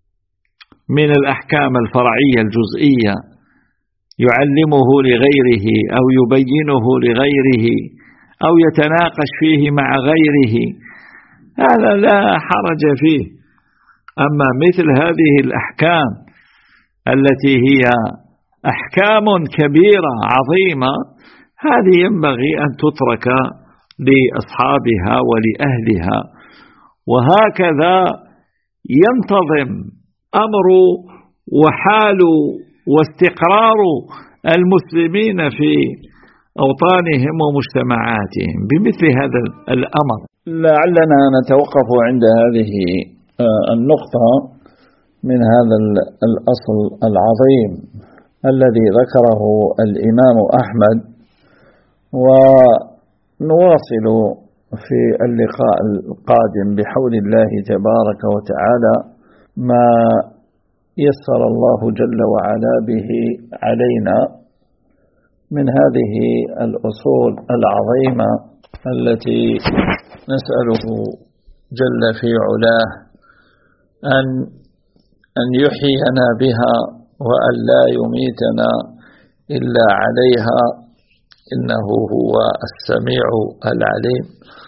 B: من الأحكام الفرعية الجزئية يعلمه لغيره أو يبينه لغيره أو يتناقش فيه مع غيره، هذا لا حرج فيه. أما مثل هذه الأحكام التي هي أحكام كبيرة عظيمة، هذه ينبغي أن تترك لأصحابها ولأهلها. وهكذا ينتظم أمر وحال واستقرار المسلمين في أوطانهم ومجتمعاتهم بمثل هذا الأمر. لعلنا نتوقف عند هذه النقطة من هذا الأصل العظيم الذي ذكره الإمام أحمد، ونواصل في اللقاء القادم بحول الله تبارك وتعالى ما يسر الله جل وعلا به علينا من هذه الأصول العظيمة التي نسأله جل في علاه أن يحيينا بها وأن لا يميتنا إلا عليها، إنه هو السميع العليم.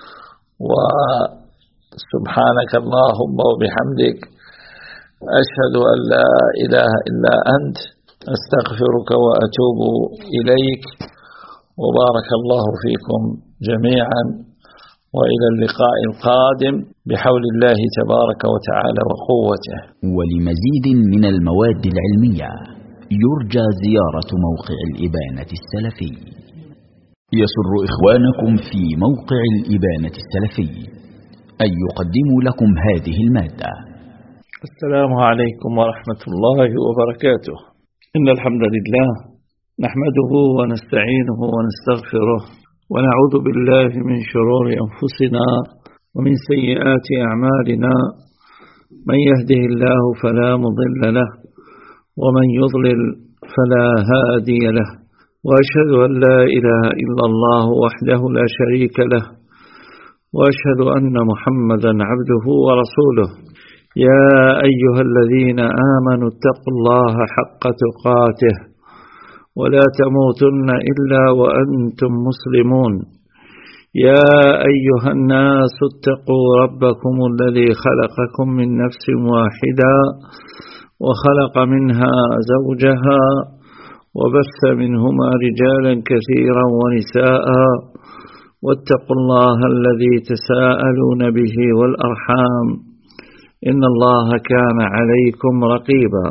B: وسبحانك اللهم وبحمدك، أشهد أن لا إله إلا أنت، أستغفرك وأتوب إليك. وبارك الله فيكم جميعا، وإلى اللقاء القادم بحول الله تبارك وتعالى وقوته.
A: ولمزيد من المواد العلمية يرجى زيارة موقع الإبانة السلفي. يسر إخوانكم في موقع الإبانة السلفي أن يقدموا لكم هذه المادة.
B: السلام عليكم ورحمة الله وبركاته. إن الحمد لله نحمده ونستعينه ونستغفره، ونعوذ بالله من شرور أنفسنا ومن سيئات أعمالنا. من يهده الله فلا مضل له، ومن يضلل فلا هادي له. وأشهد أن لا إله إلا الله وحده لا شريك له، وأشهد أن محمدا عبده ورسوله. يا أيها الذين آمنوا اتقوا الله حق تقاته ولا تموتن إلا وأنتم مسلمون. يا أيها الناس اتقوا ربكم الذي خلقكم من نفس واحدة وخلق منها زوجها وبث منهما رجالا كثيرا ونساء، واتقوا الله الذي تساءلون به والأرحام، إن الله كان عليكم رقيبا.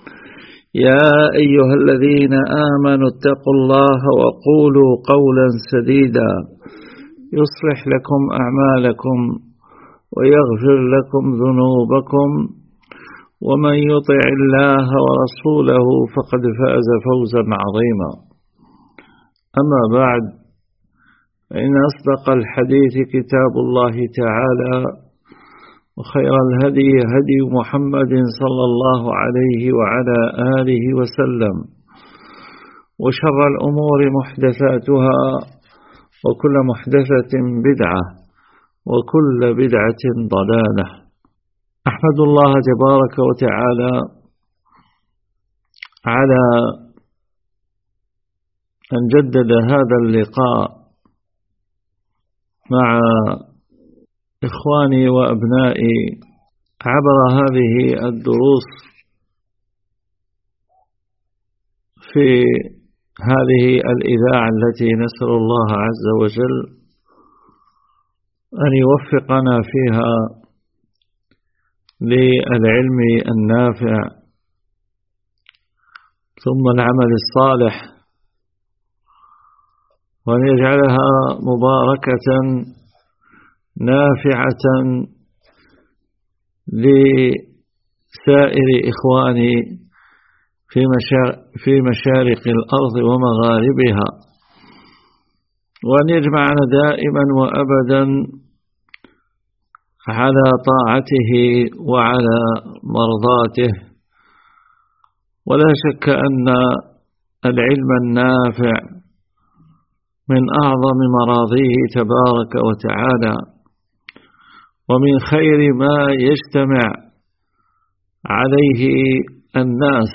B: يا أيها الذين آمنوا اتقوا الله وقولوا قولا سديدا يصلح لكم أعمالكم ويغفر لكم ذنوبكم، ومن يطع الله ورسوله فقد فاز فوزا عظيما. أما بعد، فإن أصدق الحديث كتاب الله تعالى، وخير الهدي هدي محمد صلى الله عليه وعلى آله وسلم، وشر الأمور محدثاتها، وكل محدثة بدعة، وكل بدعة ضلالة. أحمد الله تبارك وتعالى على أن جدد هذا اللقاء مع إخواني وأبنائي عبر هذه الدروس في هذه الإذاعة التي نسأل الله عز وجل أن يوفقنا فيها للعلم النافع ثم العمل الصالح، وأن يجعلها مباركة نافعة لسائر إخواني في مشارق الأرض ومغاربها، وأن يجمعنا دائما وأبدا على طاعته وعلى مرضاته. ولا شك أن العلم النافع من أعظم مراضيه تبارك وتعالى، ومن خير ما يجتمع عليه الناس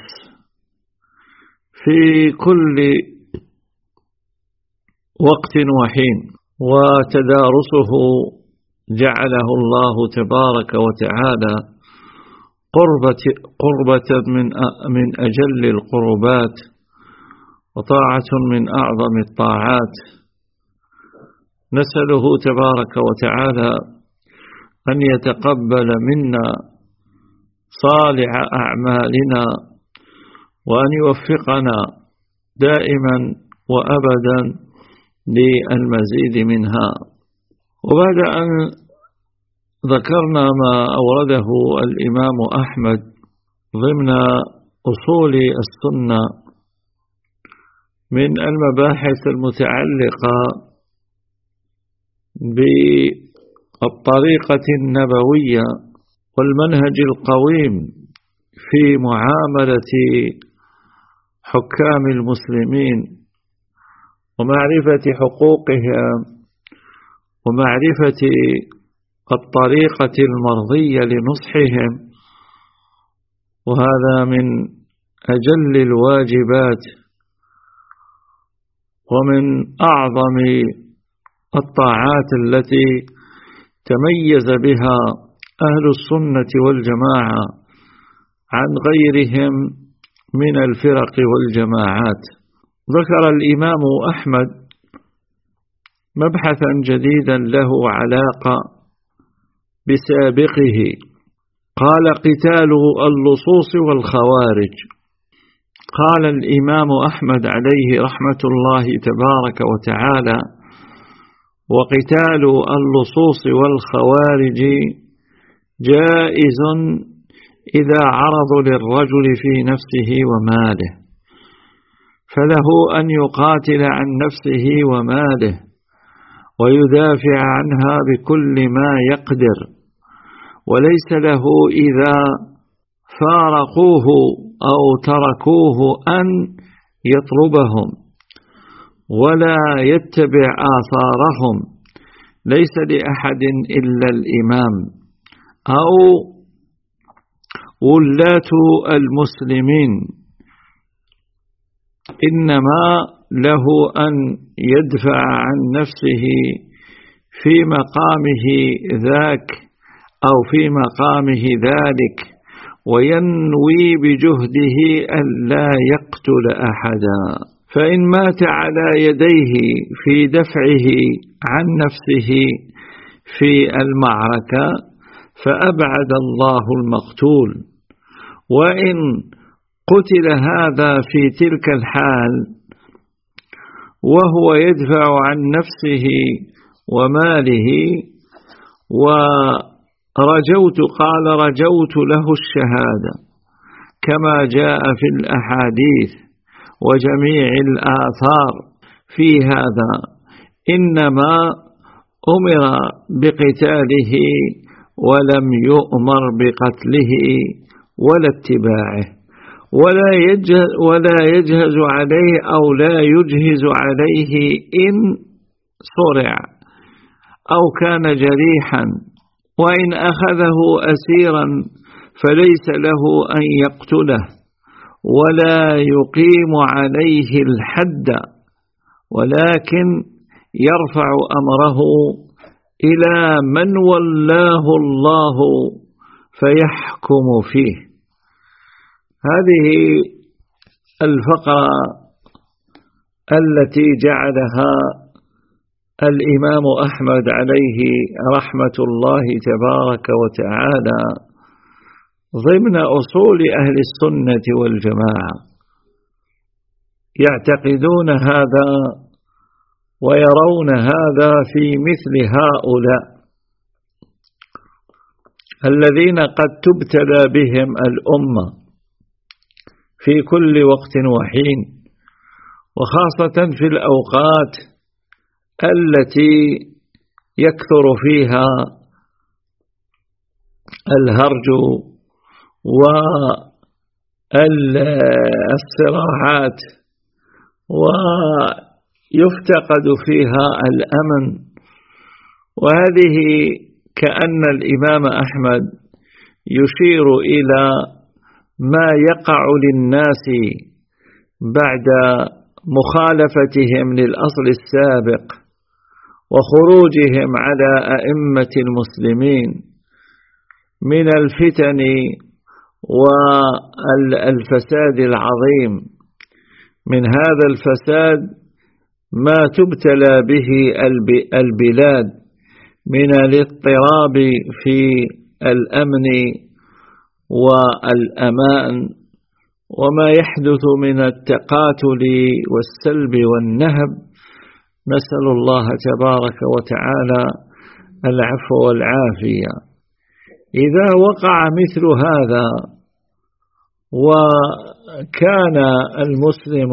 B: في كل وقت وحين، وتدارسه جعله الله تبارك وتعالى قربة من أجل القربات، وطاعة من أعظم الطاعات. نسأله تبارك وتعالى أن يتقبل منا صالح أعمالنا، وأن يوفقنا دائما وأبدا للمزيد منها. وبعد أن ذكرنا ما أورده الإمام أحمد ضمن أصول السنة من المباحث المتعلقة بالطريقة النبوية والمنهج القويم في معاملة حكام المسلمين ومعرفة حقوقهم ومعرفة الطريقة المرضية لنصحهم، وهذا من أجل الواجبات ومن أعظم الطاعات التي تميز بها أهل السنة والجماعة عن غيرهم من الفرق والجماعات. ذكر الإمام أحمد مبحثا جديدا له علاقة بسابقه، قال: قتال اللصوص والخوارج. قال الإمام أحمد عليه رحمة الله تبارك وتعالى: وقتال اللصوص والخوارج جائز إذا عرضوا للرجل في نفسه وماله، فله أن يقاتل عن نفسه وماله ويدافع عنها بكل ما يقدر، وليس له إذا فارقوه أو تركوه أن يطلبهم ولا يتبع آثارهم، ليس لأحد إلا الإمام أو ولاة المسلمين، إنما له أن يدفع عن نفسه في مقامه ذاك أو في مقامه ذلك، وينوي بجهده أن لا يقتل أحدا، فإن مات على يديه في دفعه عن نفسه في المعركة فأبعد الله المقتول، وإن قتل هذا في تلك الحال وهو يدفع عن نفسه وماله قال رجوت له الشهادة، كما جاء في الأحاديث وجميع الآثار في هذا، إنما أمر بقتاله ولم يؤمر بقتله ولا اتباعه، ولا يجهز عليه أو لا يجهز عليه إن صرع أو كان جريحا، وإن أخذه أسيرا فليس له أن يقتله ولا يقيم عليه الحد، ولكن يرفع أمره إلى من ولاه الله فيحكم فيه. هذه الفقرة التي جعلها الإمام أحمد عليه رحمة الله تبارك وتعالى ضمن أصول أهل السنة والجماعة، يعتقدون هذا ويرون هذا في مثل هؤلاء الذين قد تبتلى بهم الأمة في كل وقت وحين، وخاصة في الأوقات التي يكثر فيها الهرج والصراعات ويفتقد فيها الأمن. وهذه كأن الإمام أحمد يشير إلى ما يقع للناس بعد مخالفتهم للأصل السابق وخروجهم على أئمة المسلمين من الفتن والفساد العظيم. من هذا الفساد ما تبتلى به البلاد من الاضطراب في الأمن والأمان، وما يحدث من التقاتل والسلب والنهب. نسأل الله تبارك وتعالى العفو والعافية. إذا وقع مثل هذا وكان المسلم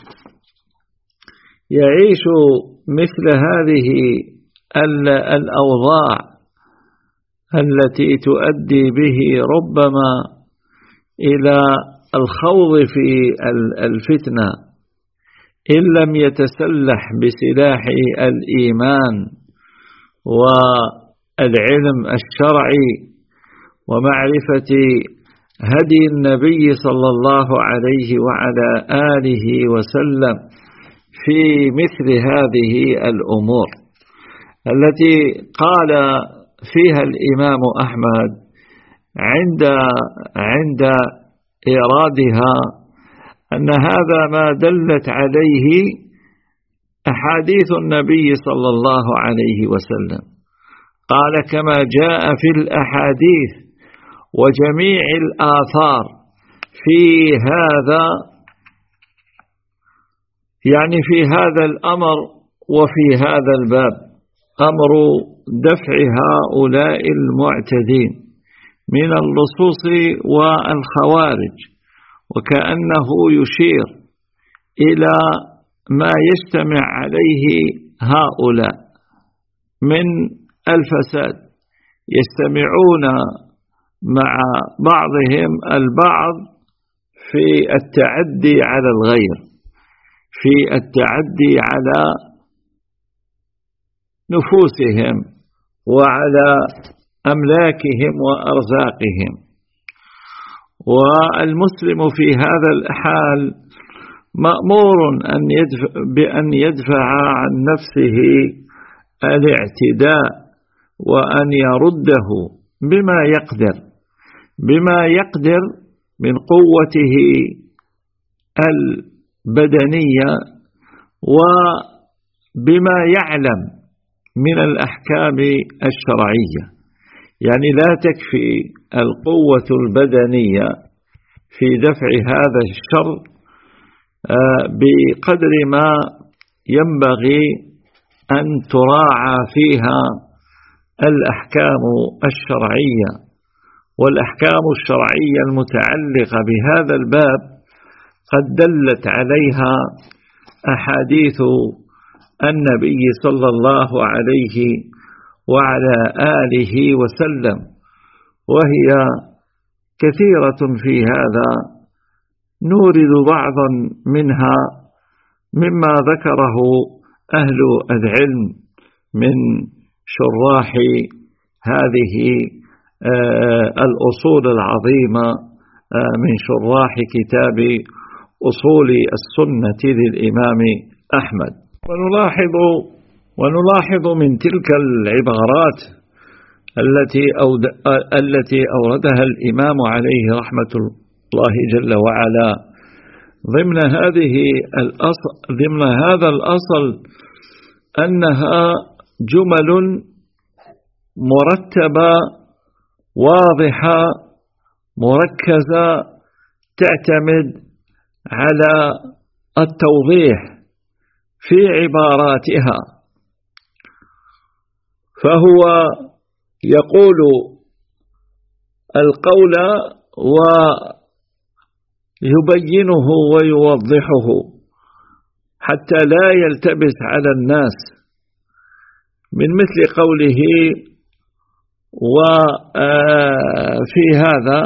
B: يعيش مثل هذه الأوضاع التي تؤدي به ربما إلى الخوض في الفتنة إن لم يتسلح بسلاح الإيمان والعلم الشرعي ومعرفة هدي النبي صلى الله عليه وعلى آله وسلم في مثل هذه الأمور التي قال فيها الإمام أحمد عند إيرادها أن هذا ما دلت عليه أحاديث النبي صلى الله عليه وسلم. قال كما جاء في الأحاديث وجميع الآثار في هذا، يعني في هذا الأمر وفي هذا الباب، أمر دفع هؤلاء المعتدين من اللصوص والخوارج، وكأنه يشير إلى ما يجتمع عليه هؤلاء من الفساد، يجتمعون مع بعضهم البعض في التعدي على الغير، في التعدي على نفوسهم وعلى أملاكهم وأرزاقهم. والمسلم في هذا الحال مأمور بأن يدفع عن نفسه الاعتداء وأن يرده بما يقدر من قوته البدنية وبما يعلم من الأحكام الشرعية. يعني لا تكفي القوة البدنية في دفع هذا الشر بقدر ما ينبغي أن تراعى فيها الأحكام الشرعية. والأحكام الشرعية المتعلقة بهذا الباب قد دلت عليها أحاديث النبي صلى الله عليه وعلى آله وسلم، وهي كثيرة في هذا. نورد بعضا منها مما ذكره أهل العلم من شراح هذه الأصول العظيمة من شراح كتاب أصول السنة للإمام أحمد. ونلاحظ من تلك العبارات التي أوردها الإمام عليه رحمة الله جل وعلا ضمن هذا الأصل أنها جمل مرتبة واضحة مركزة تعتمد على التوضيح في عباراتها. فهو يقول القول ويبينه ويوضحه حتى لا يلتبس على الناس، من مثل قوله وفي هذا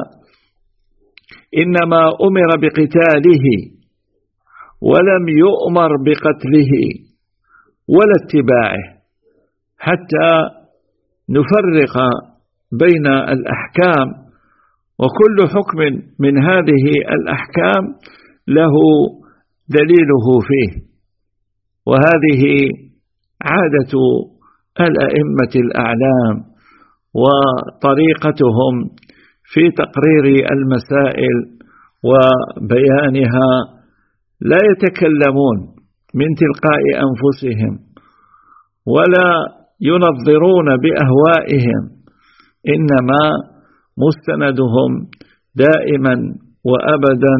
B: إنما أمر بقتاله ولم يؤمر بقتله ولا اتباعه، حتى نفرق بين الأحكام وكل حكم من هذه الأحكام له دليله فيه، وهذه عادة الأئمة الأعلام وطريقتهم في تقرير المسائل وبيانها، لا يتكلمون من تلقاء أنفسهم ولا ينظرون بأهوائهم، إنما مستندهم دائما وأبدا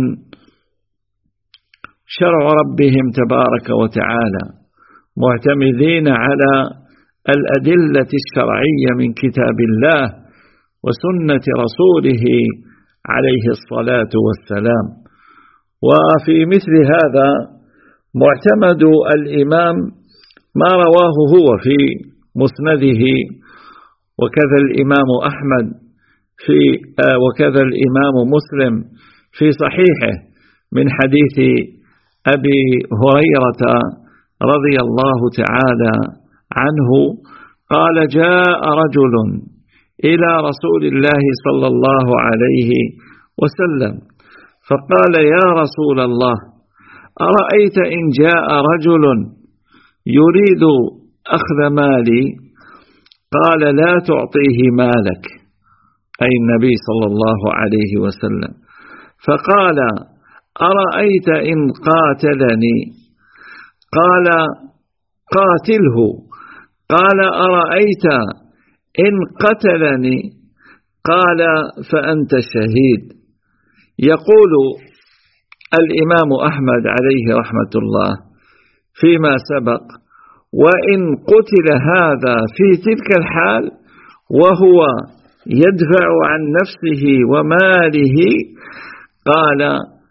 B: شرع ربهم تبارك وتعالى، معتمدين على الأدلة الشرعية من كتاب الله وسنة رسوله عليه الصلاة والسلام. وفي مثل هذا معتمد الإمام ما رواه هو في مسنده، وكذا الإمام أحمد وكذا الإمام مسلم في صحيحه من حديث أبي هريرة رضي الله تعالى عنه قال: جاء رجل إلى رسول الله صلى الله عليه وسلم فقال: يا رسول الله، أرأيت إن جاء رجل يريد أخذ مالي؟ قال: لا تعطيه مالك، أي النبي صلى الله عليه وسلم. فقال: أرأيت إن قاتلني؟ قال: قاتله. قال: أرأيت إن قتلني؟ قال: فأنت شهيد. يقول الإمام أحمد عليه رحمة الله فيما سبق: وإن قتل هذا في تلك الحال وهو يدفع عن نفسه وماله، قال: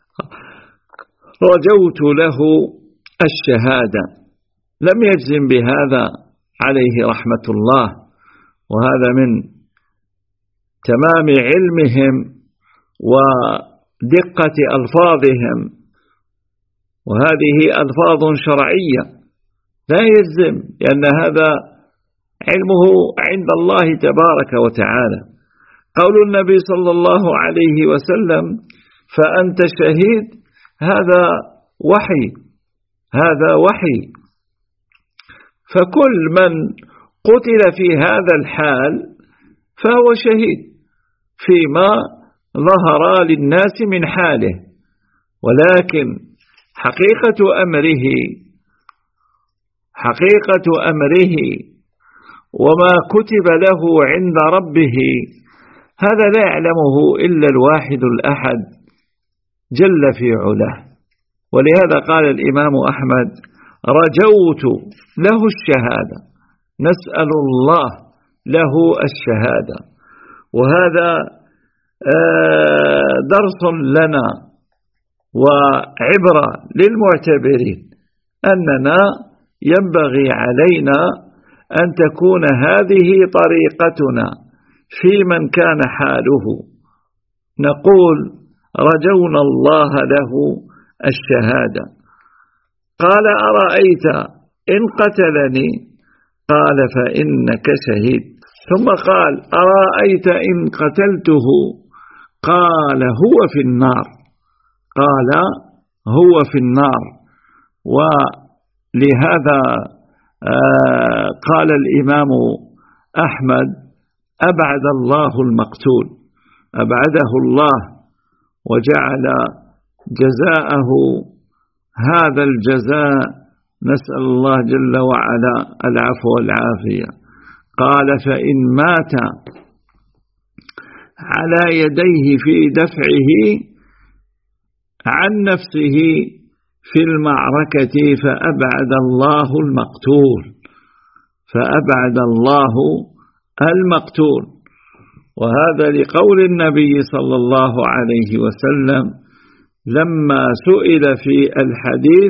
B: رجوت له الشهادة. لم يجزم بهذا عليه رحمة الله، وهذا من تمام علمهم ودقة ألفاظهم، وهذه ألفاظ شرعية لا يجزم، لأن هذا علمه عند الله تبارك وتعالى. قول النبي صلى الله عليه وسلم: فأنت شهيد، هذا وحي، فكل من قتل في هذا الحال فهو شهيد فيما ظهر للناس من حاله، ولكن حقيقة أمره وما كتب له عند ربه هذا لا يعلمه إلا الواحد الأحد جل في علاه. ولهذا قال الإمام أحمد: رجوت له الشهادة، نسأل الله له الشهادة. وهذا درس لنا وعبرة للمعتبرين، أننا ينبغي علينا أن تكون هذه طريقتنا في من كان حاله، نقول: رجونا الله له الشهادة. قال: أرأيت إن قتلني؟ قال: فإنك شهيد. ثم قال: أرأيت إن قتلته؟ قال: هو في النار. ولهذا قال الإمام أحمد: أبعد الله المقتول، أبعده الله وجعل جزاءه هذا الجزاء، نسأل الله جل وعلا العفو والعافية. قال: فإن مات على يديه في دفعه عن نفسه في المعركة فأبعد الله المقتول. وهذا لقول النبي صلى الله عليه وسلم لما سئل في الحديث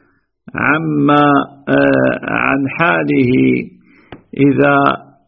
B: عن حاله إذا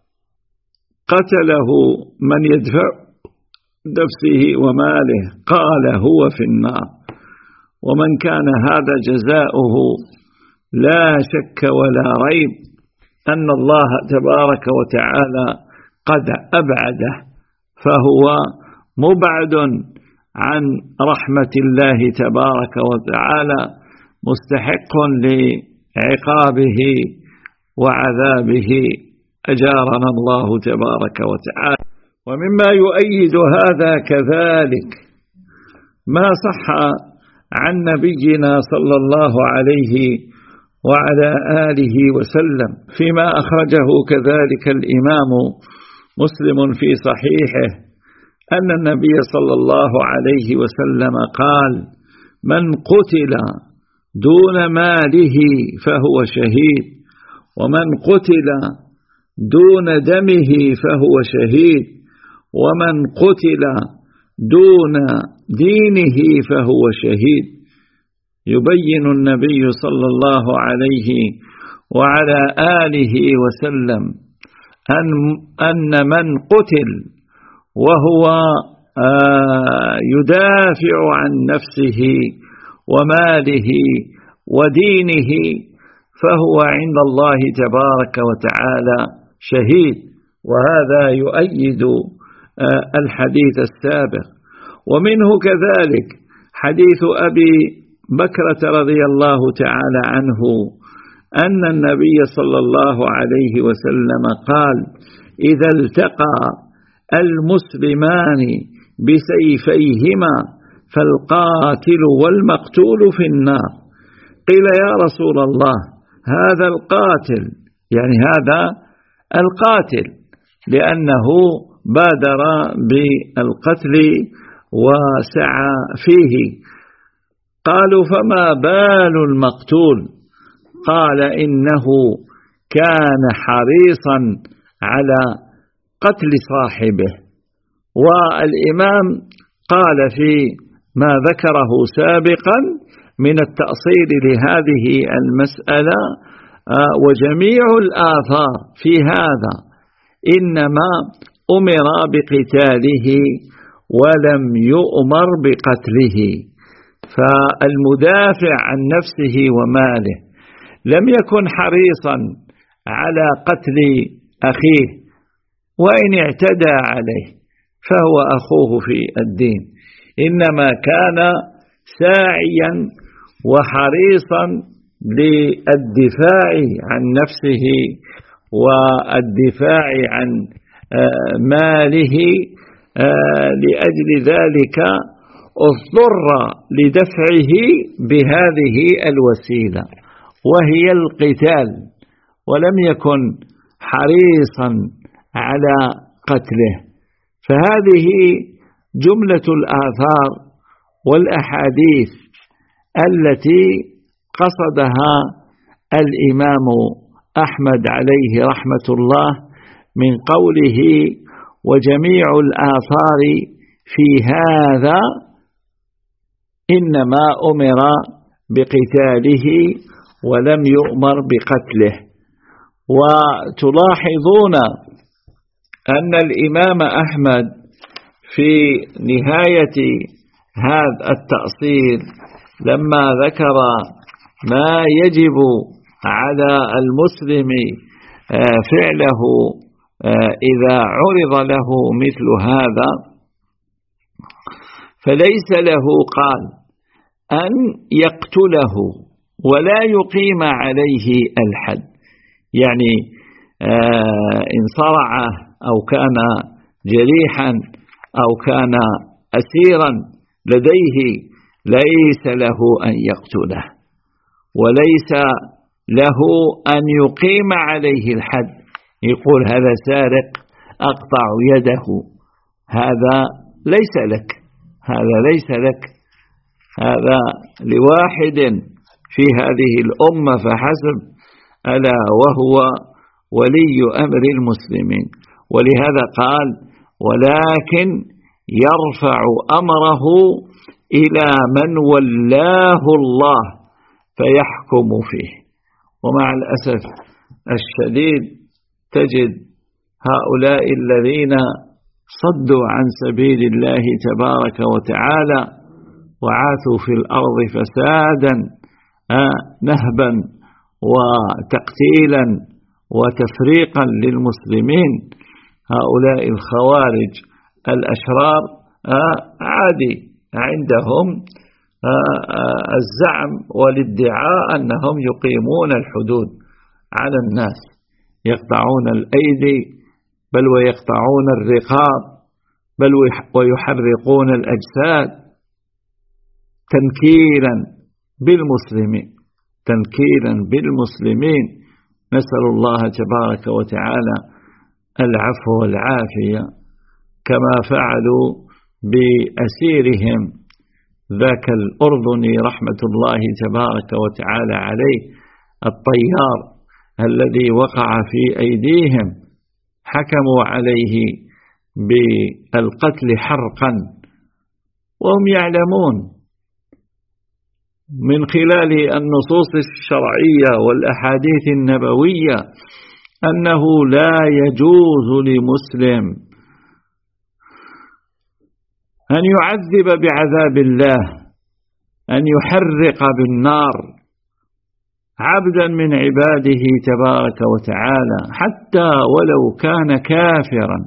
B: قتله من يدفع نفسه وماله، قال: هو في النار. ومن كان هذا جزاؤه لا شك ولا ريب أن الله تبارك وتعالى قد أبعده، فهو مبعد عن رحمة الله تبارك وتعالى، مستحق لعقابه وعذابه، أجارنا الله تبارك وتعالى. ومما يؤيد هذا كذلك ما صح عن نبينا صلى الله عليه وعلى آله وسلم فيما أخرجه كذلك الإمام مسلم في صحيحه أن النبي صلى الله عليه وسلم قال: من قتل دون ماله فهو شهيد، ومن قتل دون دمه فهو شهيد، ومن قتل دون دينه فهو شهيد. يبين النبي صلى الله عليه وعلى آله وسلم أن من قتل وهو يدافع عن نفسه وماله ودينه فهو عند الله تبارك وتعالى شهيد. وهذا يؤيد الحديث السابق. ومنه كذلك حديث أبي بكرة رضي الله تعالى عنه أن النبي صلى الله عليه وسلم قال: إذا التقى المسلمان بسيفيهما فالقاتل والمقتول في النار. قيل: يا رسول الله، هذا القاتل، يعني هذا القاتل لأنه بادر بالقتل وسعى فيه. قالوا: فما بال المقتول؟ قال: إنه كان حريصا على قتل صاحبه. والإمام قال في ما ذكره سابقا من التأصيل لهذه المسألة: وجميع الآثار في هذا إنما أمر بقتاله ولم يؤمر بقتله. فالمدافع عن نفسه وماله لم يكن حريصا على قتل أخيه، وإن اعتدى عليه فهو أخوه في الدين، إنما كان ساعيا وحريصا للدفاع عن نفسه والدفاع عن ماله. لأجل ذلك اضطر لدفعه بهذه الوسيلة وهي القتال، ولم يكن حريصا على قتله. فهذه جملة الآثار والأحاديث التي قصدها الإمام أحمد عليه رحمة الله من قوله: وجميع الآثار في هذا إنما أمر بقتاله ولم يؤمر بقتله. وتلاحظون أن الإمام أحمد في نهاية هذا التأصيل لما ذكر ما يجب على المسلم فعله إذا عرض له مثل هذا، فليس له قال أن يقتله ولا يقيم عليه الحد. يعني إن صرع أو كان جريحا أو كان أسيرا لديه ليس له أن يقتله، وليس له أن يقيم عليه الحد، يقول هذا سارق أقطع يده، هذا ليس لك، هذا ليس لك، هذا لواحد في هذه الأمة فحسب، ألا وهو ولي أمر المسلمين. ولهذا قال: ولكن يرفع أمره إلى من ولاه الله فيحكم فيه. ومع الأسف الشديد تجد هؤلاء الذين صدوا عن سبيل الله تبارك وتعالى وعاثوا في الأرض فسادا نهبا وتقتيلا وتفريقا للمسلمين، هؤلاء الخوارج الأشرار عادي عندهم الزعم والادعاء أنهم يقيمون الحدود على الناس، يقطعون الأيدي بل ويقطعون الرقاب بل ويحرقون الأجساد تنكيلا بالمسلمين. نسأل الله تبارك وتعالى العفو والعافية، كما فعلوا بأسيرهم ذاك الأردني رحمة الله تبارك وتعالى عليه الطيار الذي وقع في أيديهم، حكموا عليه بالقتل حرقا وهم يعلمون من خلال النصوص الشرعية والأحاديث النبوية أنه لا يجوز لمسلم أن يعذب بعذاب الله، أن يحرق بالنار عبدا من عباده تبارك وتعالى حتى ولو كان كافرا،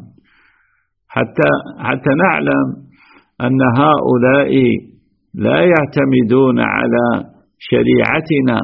B: حتى نعلم أن هؤلاء لا يعتمدون على شريعتنا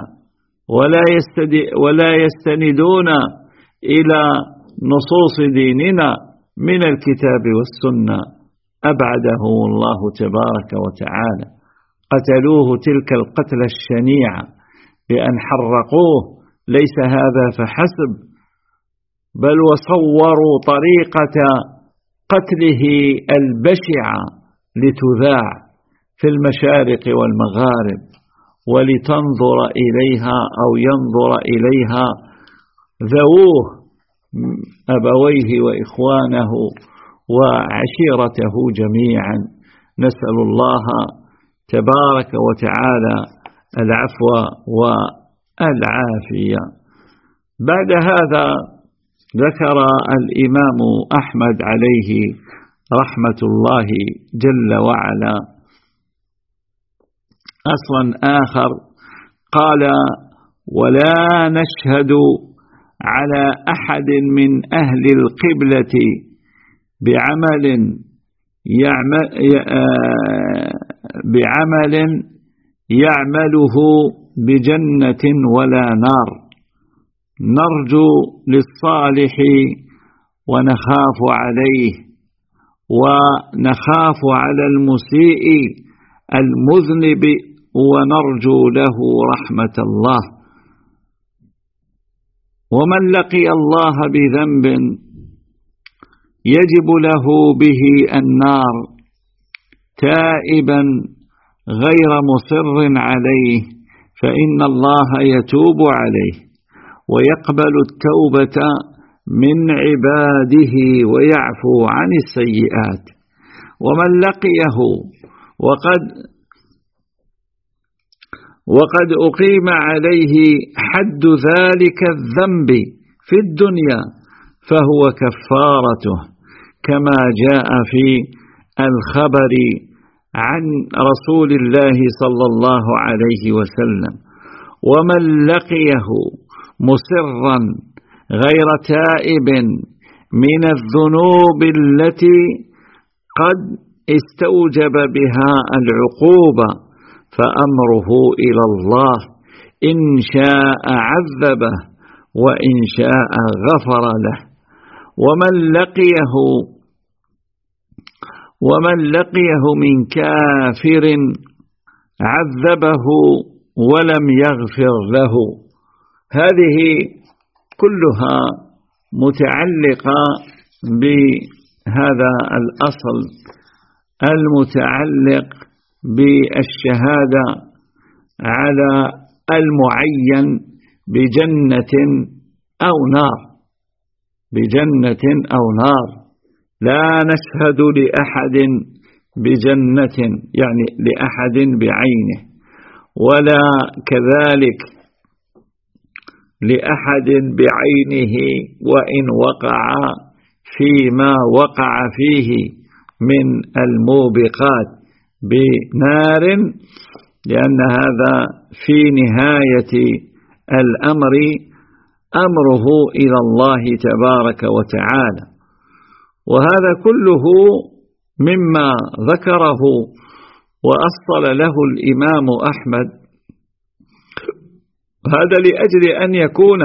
B: ولا يستندون إلى نصوص ديننا من الكتاب والسنة، أبعدهم الله تبارك وتعالى. قتلوه تلك القتلة الشنيعة بأن حرقوه، ليس هذا فحسب، بل وصوروا طريقة قتله البشعة لتذاع في المشارق والمغارب ولتنظر إليها أو ينظر إليها ذووه أبويه وإخوانه وعشيرته جميعا. نسأل الله تبارك وتعالى العفو والعافية. بعد هذا ذكر الإمام أحمد عليه رحمة الله جل وعلا أصلا آخر، قال: ولا نشهد على أحد من أهل القبلة بعمل يعمله بجنة ولا نار، نرجو للصالح ونخاف عليه، ونخاف على المسيء المذنب ونرجو له رحمة الله. ومن لقي الله بذنب يجب له به النار تائبا غير مصر عليه فإن الله يتوب عليه ويقبل التوبة من عباده ويعفو عن السيئات. ومن لقيه وقد أقيم عليه حد ذلك الذنب في الدنيا فهو كفارته، كما جاء في الخبر عن رسول الله صلى الله عليه وسلم: ومن لقيه مصرا غير تائب من الذنوب التي قد استوجب بها العقوبة فأمره إلى الله، إن شاء عذبه وإن شاء غفر له. ومن لقيه من كافر عذبه ولم يغفر له. هذه كلها متعلقة بهذا الأصل المتعلق بالشهادة على المعين بجنة أو نار. لا نشهد لأحد بجنة يعني لأحد بعينه، ولا كذلك لأحد بعينه وإن وقع فيما وقع فيه من الموبقات بنار، لأن هذا في نهاية الأمر أمره إلى الله تبارك وتعالى. وهذا كله مما ذكره وأصل له الإمام أحمد، هذا لأجل أن يكون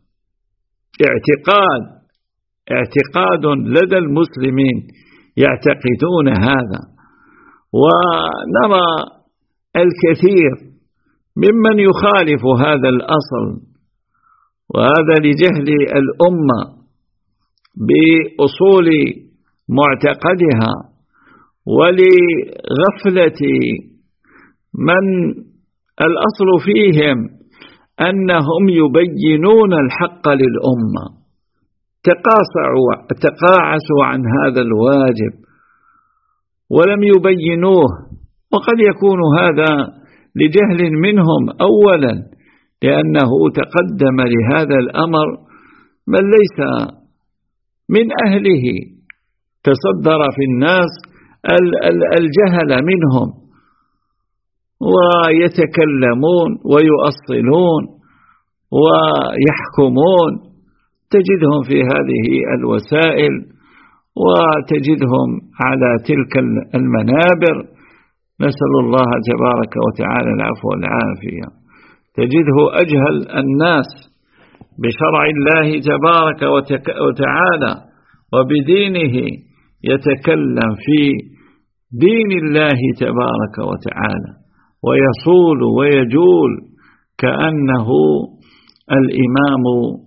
B: اعتقاد لدى المسلمين يعتقدون هذا. ونرى الكثير ممن يخالف هذا الأصل، وهذا لجهل الأمة بأصول معتقدها ولغفلة من الأصل فيهم أنهم يبينون الحق للأمة، تقاعسوا عن هذا الواجب ولم يبينوه. وقد يكون هذا لجهل منهم أولا، لأنه تقدم لهذا الأمر من ليس من أهله، تصدر في الناس الجهل منهم ويتكلمون ويؤصلون ويحكمون، تجدهم في هذه الوسائل وتجدهم على تلك المنابر، نسأل الله تبارك وتعالى العفو والعافية. تجده أجهل الناس بشرع الله تبارك وتعالى وبدينه، يتكلم في دين الله تبارك وتعالى ويصول ويجول كأنه الإمام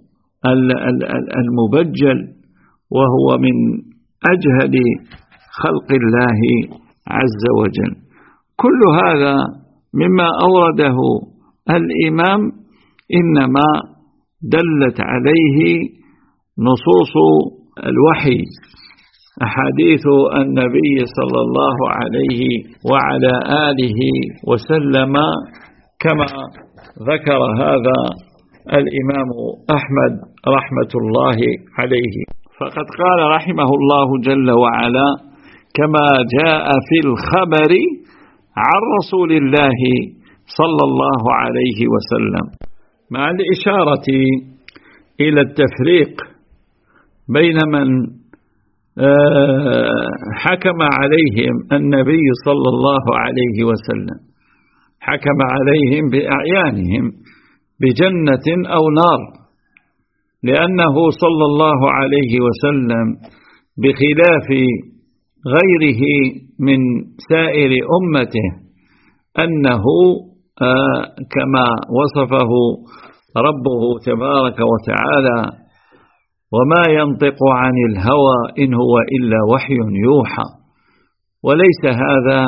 B: المبجل، وهو من أجهل خلق الله عز وجل. كل هذا مما أورده الإمام إنما دلت عليه نصوص الوحي، أحاديث النبي صلى الله عليه وعلى آله وسلم، كما ذكر هذا الإمام أحمد رحمة الله عليه. فقد قال رحمه الله جل وعلا كما جاء في الخبر عن رسول الله صلى الله عليه وسلم، مع الإشارة إلى التفريق بين من حكم عليهم النبي صلى الله عليه وسلم، حكم عليهم بأعيانهم بجنة أو نار، لأنه صلى الله عليه وسلم بخلاف غيره من سائر أمته أنه كما وصفه ربه تبارك وتعالى: وما ينطق عن الهوى إن هو إلا وحي يوحى. وليس هذا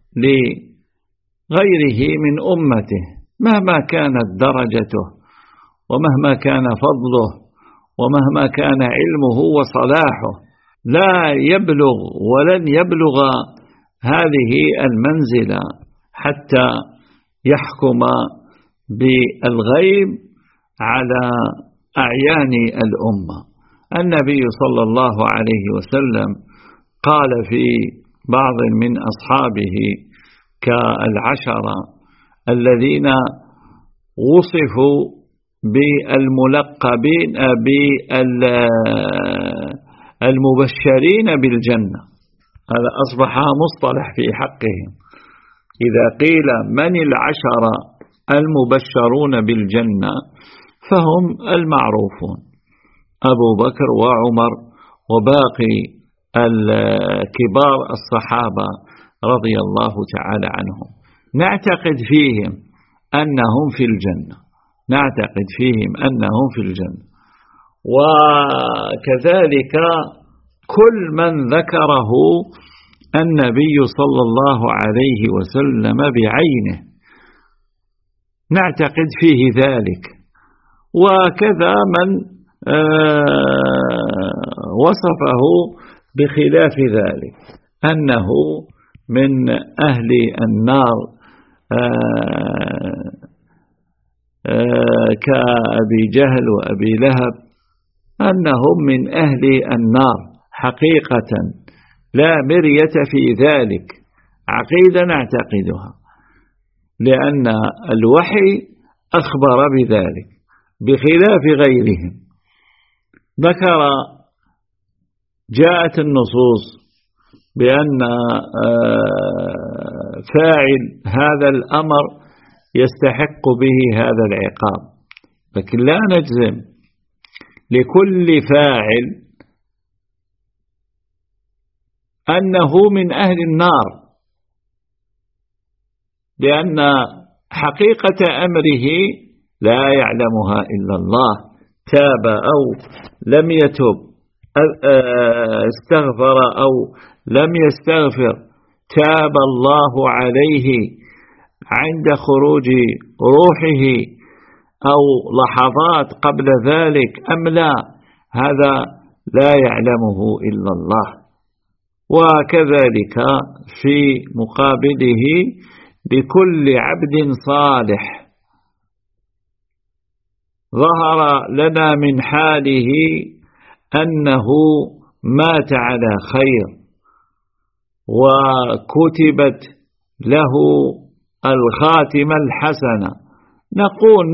B: لغيره من أمته مهما كانت درجته ومهما كان فضله ومهما كان علمه وصلاحه، لا يبلغ ولن يبلغ هذه المنزلة حتى يحكم بالغيب على أعيان الأمة. النبي صلى الله عليه وسلم قال في بعض من أصحابه كالعشرة الذين وصفوا بالملقبين بالمبشرين بالجنة، هذا أصبح مصطلح في حقهم. إذا قيل من العشرة المبشرون بالجنة فهم المعروفون: أبو بكر وعمر وباقي الكبار الصحابة رضي الله تعالى عنهم، نعتقد فيهم أنهم في الجنة، نعتقد فيهم أنهم في الجنة. وكذلك كل من ذكره النبي صلى الله عليه وسلم بعينه نعتقد فيه ذلك، وكذا من وصفه بخلاف ذلك أنه من أهل النار كأبي جهل وأبي لهب، أنهم من أهل النار حقيقة لا مرية في ذلك، عقيدة نعتقدها، لأن الوحي أخبر بذلك بخلاف غيرهم. ذكر جاءت النصوص بأن فاعل هذا الأمر يستحق به هذا العقاب، لكن لا نجزم لكل فاعل أنه من أهل النار، لأن حقيقة أمره لا يعلمها إلا الله. تاب أو لم يتب، استغفر أو لم يستغفر، تاب الله عليه عند خروج روحه أو لحظات قبل ذلك أم لا، هذا لا يعلمه إلا الله. وكذلك في مقابله بكل عبد صالح ظهر لنا من حاله أنه مات على خير وكتبت له الخاتمة الحسنة، نقول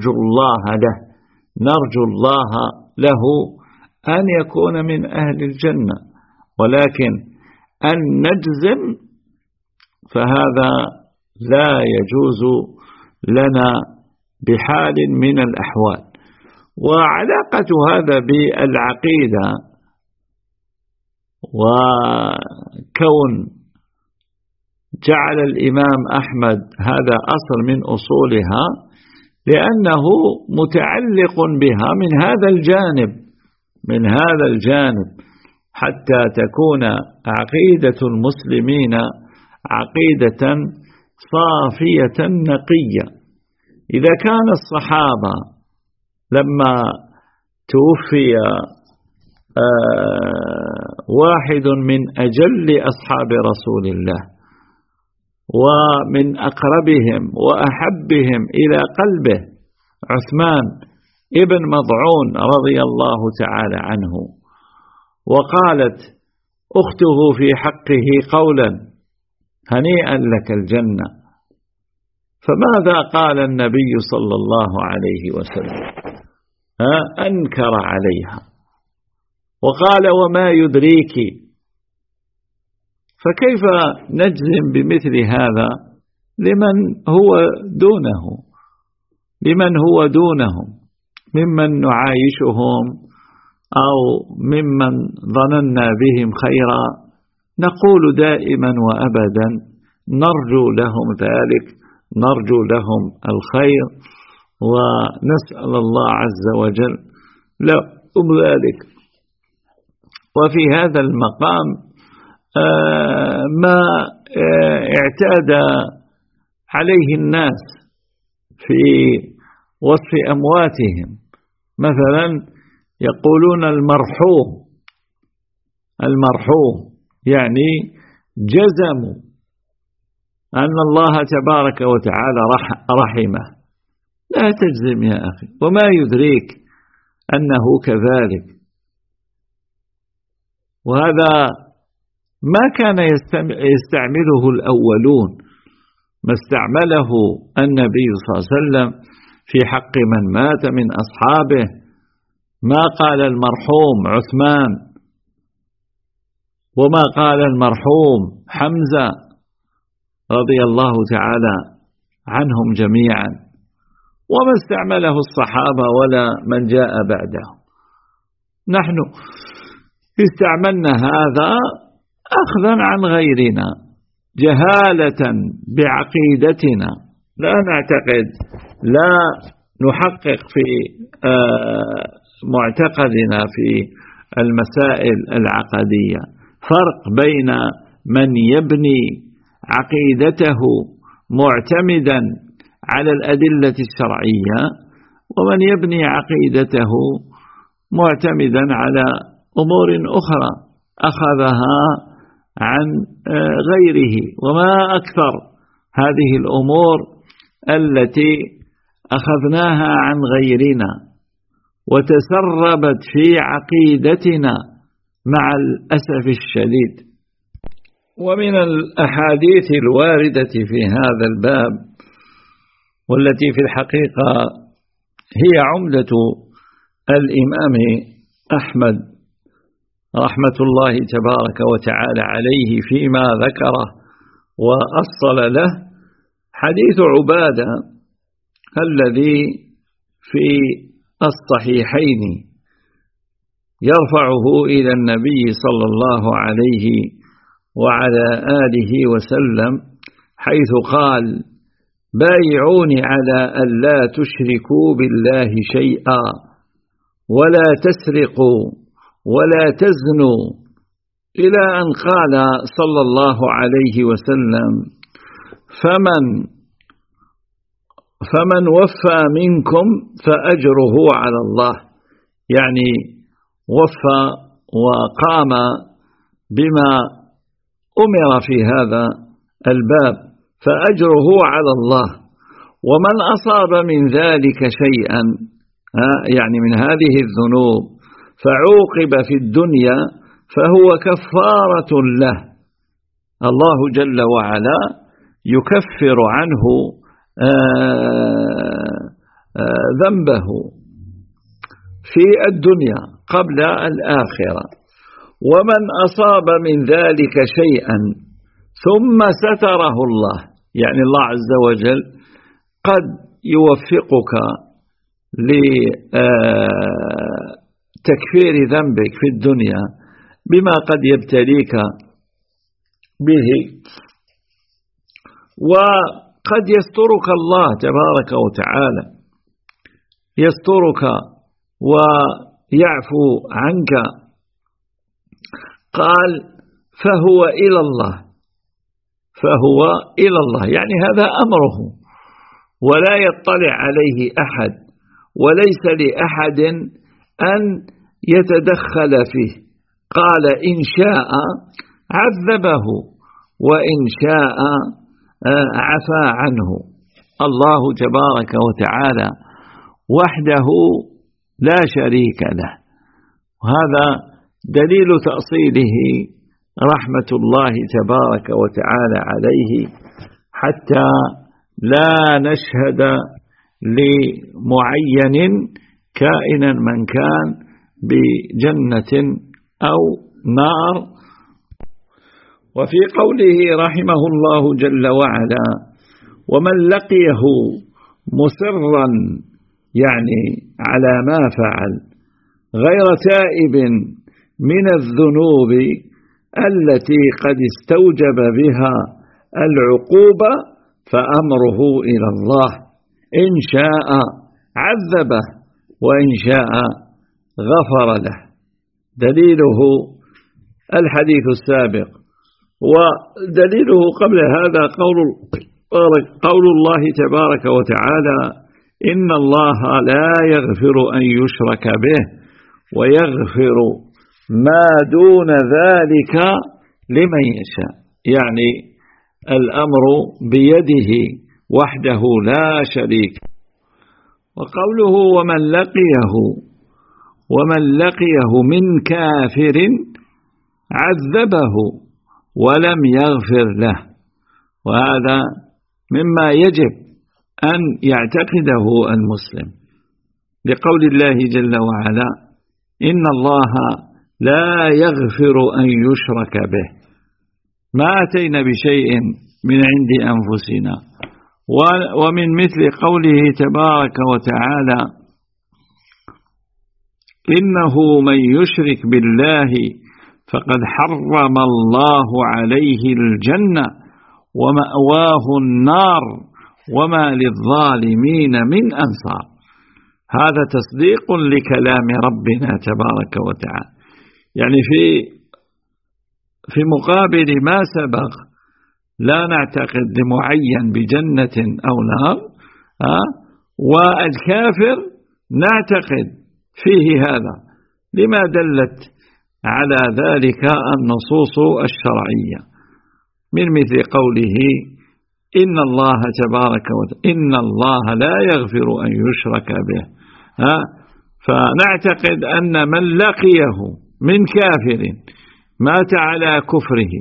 B: نرجو الله له أن يكون من أهل الجنة، ولكن أن نجزم فهذا لا يجوز لنا بحال من الأحوال. وعلاقة هذا بالعقيدة وكون جعل الإمام أحمد هذا أصل من أصولها لأنه متعلق بها من هذا الجانب حتى تكون عقيدة المسلمين عقيدة صافية نقية. إذا كان الصحابة لما توفي واحد من أجل أصحاب رسول الله ومن أقربهم وأحبهم إلى قلبه عثمان ابن مضعون رضي الله تعالى عنه، وقالت أخته في حقه قولا هنيئا لك الجنة، فماذا قال النبي صلى الله عليه وسلم؟ أنكر عليها وقال وما يدريك. فكيف نجزم بمثل هذا لمن هو دونهم ممن نعايشهم أو ممن ظننا بهم خيرا؟ نقول دائما وأبدا نرجو لهم ذلك، نرجو لهم الخير ونسأل الله عز وجل لهم ذلك. وفي هذا المقام ما اعتاد عليه الناس في وصف أمواتهم، مثلا يقولون المرحوم يعني جزموا أن الله تبارك وتعالى رحمه. لا تجزم يا أخي، وما يدريك أنه كذلك. وهذا ما كان يستعمله الأولون، ما استعمله النبي صلى الله عليه وسلم في حق من مات من أصحابه. ما قال المرحوم عثمان، وما قال المرحوم حمزة رضي الله تعالى عنهم جميعا، وما استعمله الصحابة ولا من جاء بعده. نحن استعملنا هذا أخذا عن غيرنا جهالة بعقيدتنا، لا نعتقد، لا نحقق في معتقدنا في المسائل العقدية. فرق بين من يبني عقيدته معتمدا على الأدلة الشرعية ومن يبني عقيدته معتمدا على أمور أخرى أخذها عن غيره. وما أكثر هذه الأمور التي أخذناها عن غيرنا وتسربت في عقيدتنا مع الأسف الشديد. ومن الأحاديث الواردة في هذا الباب والتي في الحقيقة هي عمدة الإمام أحمد رحمة الله تبارك وتعالى عليه فيما ذكره وأصل له حديث عبادة الذي في الصحيحين يرفعه إلى النبي صلى الله عليه وعلى آله وسلم حيث قال: بايعوني على أن لا تشركوا بالله شيئا ولا تسرقوا ولا تزنوا، إلى أن قال صلى الله عليه وسلم: فمن وفى منكم فأجره على الله، يعني وفى وقام بما أمر في هذا الباب فأجره على الله. ومن أصاب من ذلك شيئا، يعني من هذه الذنوب، فعوقب في الدنيا فهو كفارة له، الله جل وعلا يكفر عنه ذنبه في الدنيا قبل الآخرة. ومن أصاب من ذلك شيئا ثم ستره الله، يعني الله عز وجل قد يوفقك لتكفير ذنبك في الدنيا بما قد يبتليك به، وقد يسترك الله تبارك وتعالى، يسترك ويعفو عنك. قال: فهو إلى الله، فهو إلى الله، يعني هذا أمره ولا يطلع عليه أحد، وليس لأحد أن يتدخل فيه. قال: إن شاء عذبه وإن شاء عفا عنه. الله تبارك وتعالى وحده لا شريك له، وهذا دليل تأصيله رحمة الله تبارك وتعالى عليه، حتى لا نشهد لمعين كائنا من كان بجنة أو نار. وفي قوله رحمه الله جل وعلا: ومن لقيه مصرا، يعني على ما فعل، غير تائب من الذنوب التي قد استوجب بها العقوبة فأمره إلى الله، إن شاء عذبه وإن شاء غفر له. دليله الحديث السابق، ودليله قبل هذا قول الله تبارك وتعالى: إن الله لا يغفر أن يشرك به ويغفر ما دون ذلك لمن يشاء، يعني الأمر بيده وحده لا شريك. وقوله: ومن لقيه من كافر عذبه ولم يغفر له، وهذا مما يجب أن يعتقده المسلم، لقول الله جل وعلا: إن الله لا يغفر أن يشرك به. ما أتينا بشيء من عند أنفسنا. ومن مثل قوله تبارك وتعالى: إنه من يشرك بالله فقد حرم الله عليه الجنة ومأواه النار وما للظالمين من أنصار. هذا تصديق لكلام ربنا تبارك وتعالى، يعني في مقابل ما سبق لا نعتقد لمعين بجنة أو نار، والكافر نعتقد فيه هذا، لما دلت على ذلك النصوص الشرعية، من مثل قوله: إن الله تبارك وتعالى إن الله لا يغفر أن يشرك به. فنعتقد أن من لقيه من كافر مات على كفره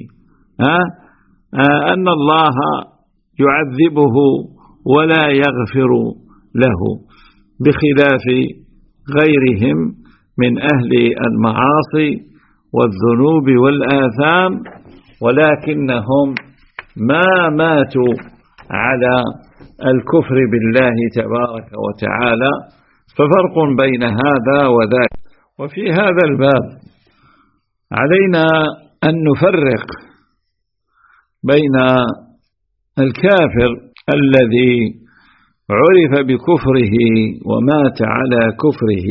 B: أن الله يعذبه ولا يغفر له، بخلاف غيرهم من أهل المعاصي والذنوب والآثام، ولكنهم ما ماتوا على الكفر بالله تبارك وتعالى. ففرق بين هذا وذاك. وفي هذا الباب علينا أن نفرق بين الكافر الذي عرف بكفره ومات على كفره،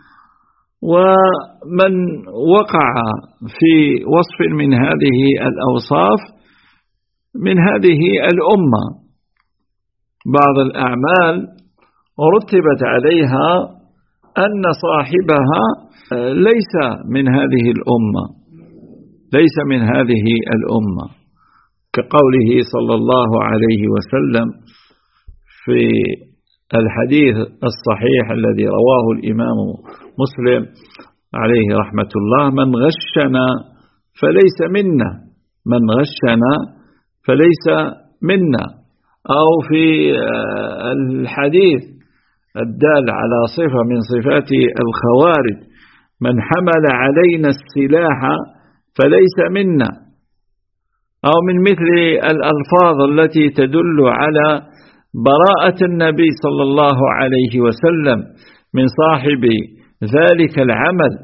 B: ومن وقع في وصف من هذه الأوصاف من هذه الأمة. بعض الأعمال رتبت عليها أن صاحبها ليس من هذه الأمة، ليس من هذه الأمة، كقوله صلى الله عليه وسلم في الحديث الصحيح الذي رواه الإمام مسلم عليه رحمة الله: من غشنا فليس منا، من غشنا فليس منا. أو في الحديث الدال على صفة من صفات الخوارج: من حمل علينا السلاح فليس منا. أو من مثل الألفاظ التي تدل على براءة النبي صلى الله عليه وسلم من صاحب ذلك العمل،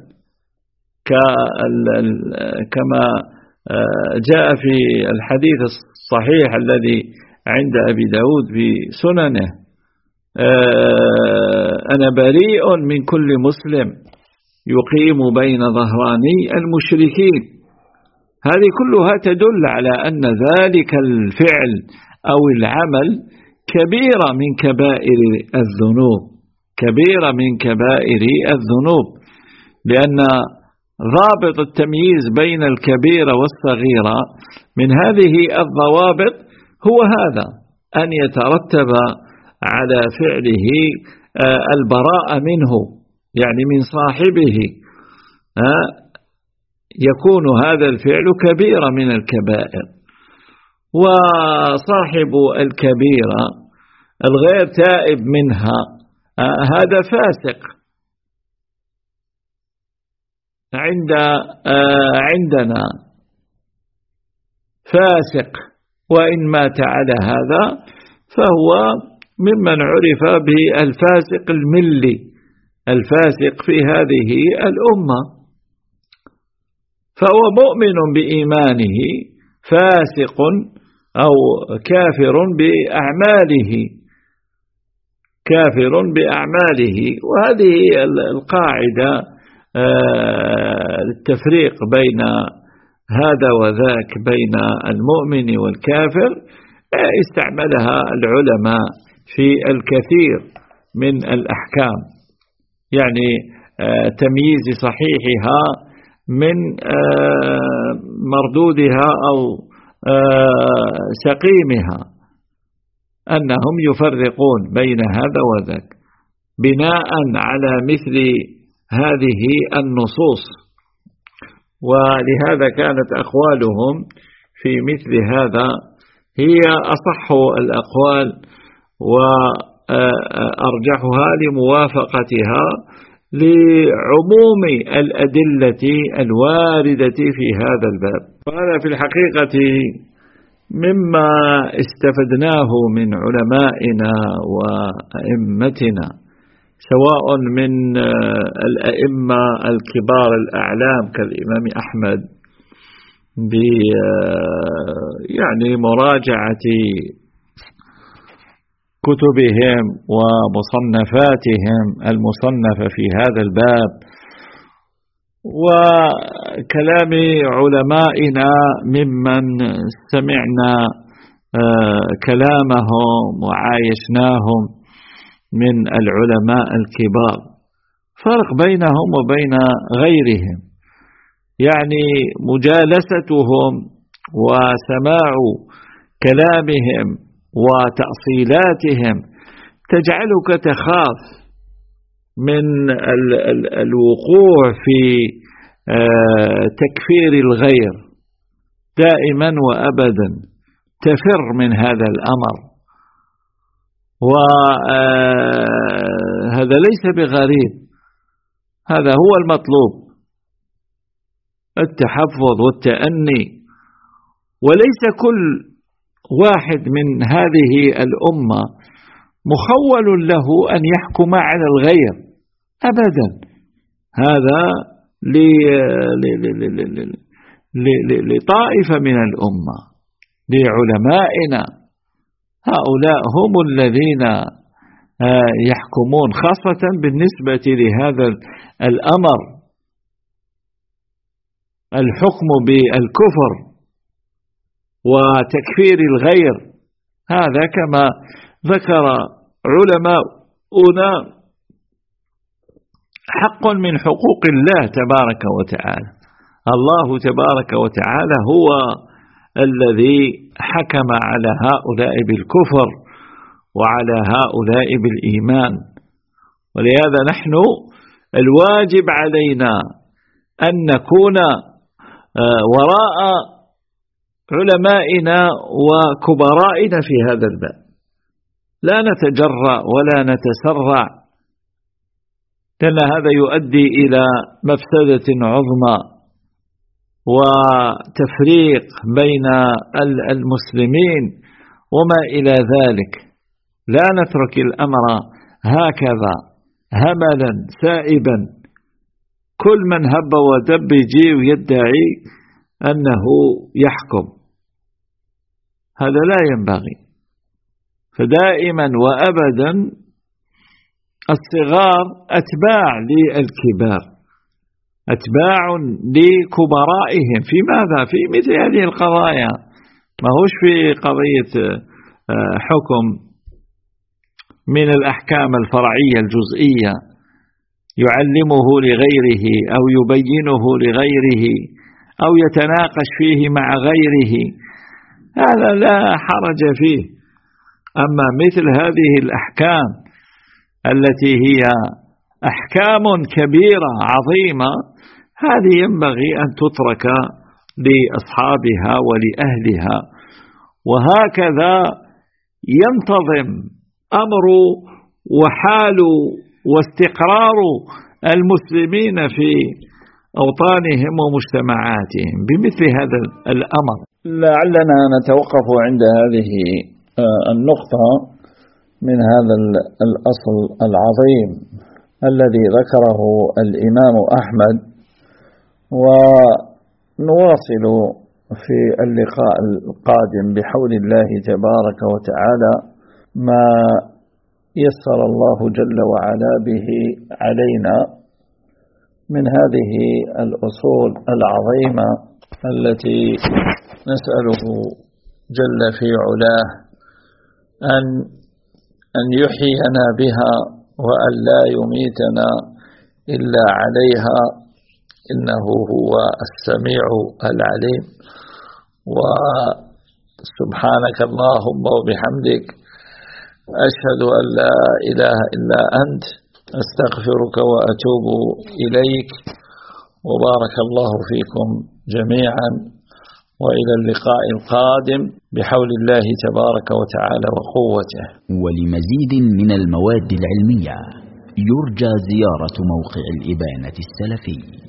B: كما جاء في الحديث الصحيح الذي عند أبي داود في سننه: أنا بريء من كل مسلم يقيم بين ظهراني المشركين. هذه كلها تدل على أن ذلك الفعل أو العمل كبيرة من كبائر الذنوب، كبيرة من كبائر الذنوب، لأن ضابط التمييز بين الكبيرة والصغيرة من هذه الضوابط هو هذا: أن يترتب على فعله البراءة منه، يعني من صاحبه يكون هذا الفعل كبيرة من الكبائر. وصاحب الكبيرة الغير تائب منها هذا فاسق عندنا، فاسق، وإن مات على هذا فهو ممن عرف بالفاسق الملي، الفاسق في هذه الأمة، فهو مؤمن بإيمانه فاسق أو كافر بأعماله، كافر بأعماله. وهذه القاعدة التفريق بين هذا وذاك، بين المؤمن والكافر، استعملها العلماء في الكثير من الأحكام، يعني تمييز صحيحها من مردودها أو سقيمها، أنهم يفرقون بين هذا وذاك بناء على مثل هذه النصوص. ولهذا كانت أقوالهم في مثل هذا هي أصح الأقوال وأرجحها لموافقتها لعموم الأدلة الواردة في هذا الباب. وهذا في الحقيقة مما استفدناه من علمائنا وأئمتنا، سواء من الأئمة الكبار الأعلام كالإمام أحمد يعني مراجعة كتبهم ومصنفاتهم المصنفة في هذا الباب، وكلام علمائنا ممن سمعنا كلامهم وعايشناهم من العلماء الكبار. فرق بينهم وبين غيرهم، يعني مجالستهم وسماع كلامهم وتأصيلاتهم تجعلك تخاف من الوقوع في تكفير الغير دائما وأبدا، تفر من هذا الأمر. وهذا ليس بغريب، هذا هو المطلوب. التحفظ والتأني. وليس كل واحد من هذه الأمة مخول له أن يحكم على الغير أبدا، هذا لطائفة من الأمة، لعلمائنا، هؤلاء هم الذين يحكمون، خاصة بالنسبة لهذا الأمر، الحكم بالكفر وتكفير الغير. هذا كما ذكر علماؤنا حق من حقوق الله تبارك وتعالى. الله تبارك وتعالى هو الذي حكم على هؤلاء بالكفر وعلى هؤلاء بالإيمان. ولهذا نحن الواجب علينا أن نكون وراء علمائنا وكبرائنا في هذا الباب، لا نتجرأ ولا نتسرع، لأن هذا يؤدي إلى مفسدة عظمى وتفريق بين المسلمين وما إلى ذلك. لا نترك الأمر هكذا هملا سائبا، كل من هب ودب يجي ويدعي أنه يحكم، هذا لا ينبغي. فدائما وأبدا الصغار أتباع للكبار، أتباع لكبرائهم في ماذا؟ في مثل هذه القضايا، ما هوش في قضية حكم من الأحكام الفرعية الجزئية يعلمه لغيره أو يبينه لغيره أو يتناقش فيه مع غيره، هذا لا حرج فيه. أما مثل هذه الأحكام التي هي أحكام كبيرة عظيمة، هذه ينبغي أن تترك لأصحابها ولأهلها. وهكذا ينتظم أمر وحال واستقرار المسلمين في أوطانهم ومجتمعاتهم بمثل هذا الأمر. لعلنا نتوقف عند هذه النقطة من هذا الأصل العظيم الذي ذكره الإمام أحمد، ونواصل في اللقاء القادم بحول الله تبارك وتعالى ما يسر الله جل وعلا به علينا من هذه الأصول العظيمة التي نسأله جل في علاه أن يحيينا بها وأن لا يميتنا إلا عليها، إنه هو السميع العليم. وسبحانك اللهم وبحمدك، أشهد أن لا إله إلا أنت، أستغفرك وأتوب إليك. وبارك الله فيكم جميعا، وإلى اللقاء القادم بحول الله تبارك وتعالى وقوته.
A: ولمزيد من المواد العلمية يرجى زيارة موقع الإبانة السلفي.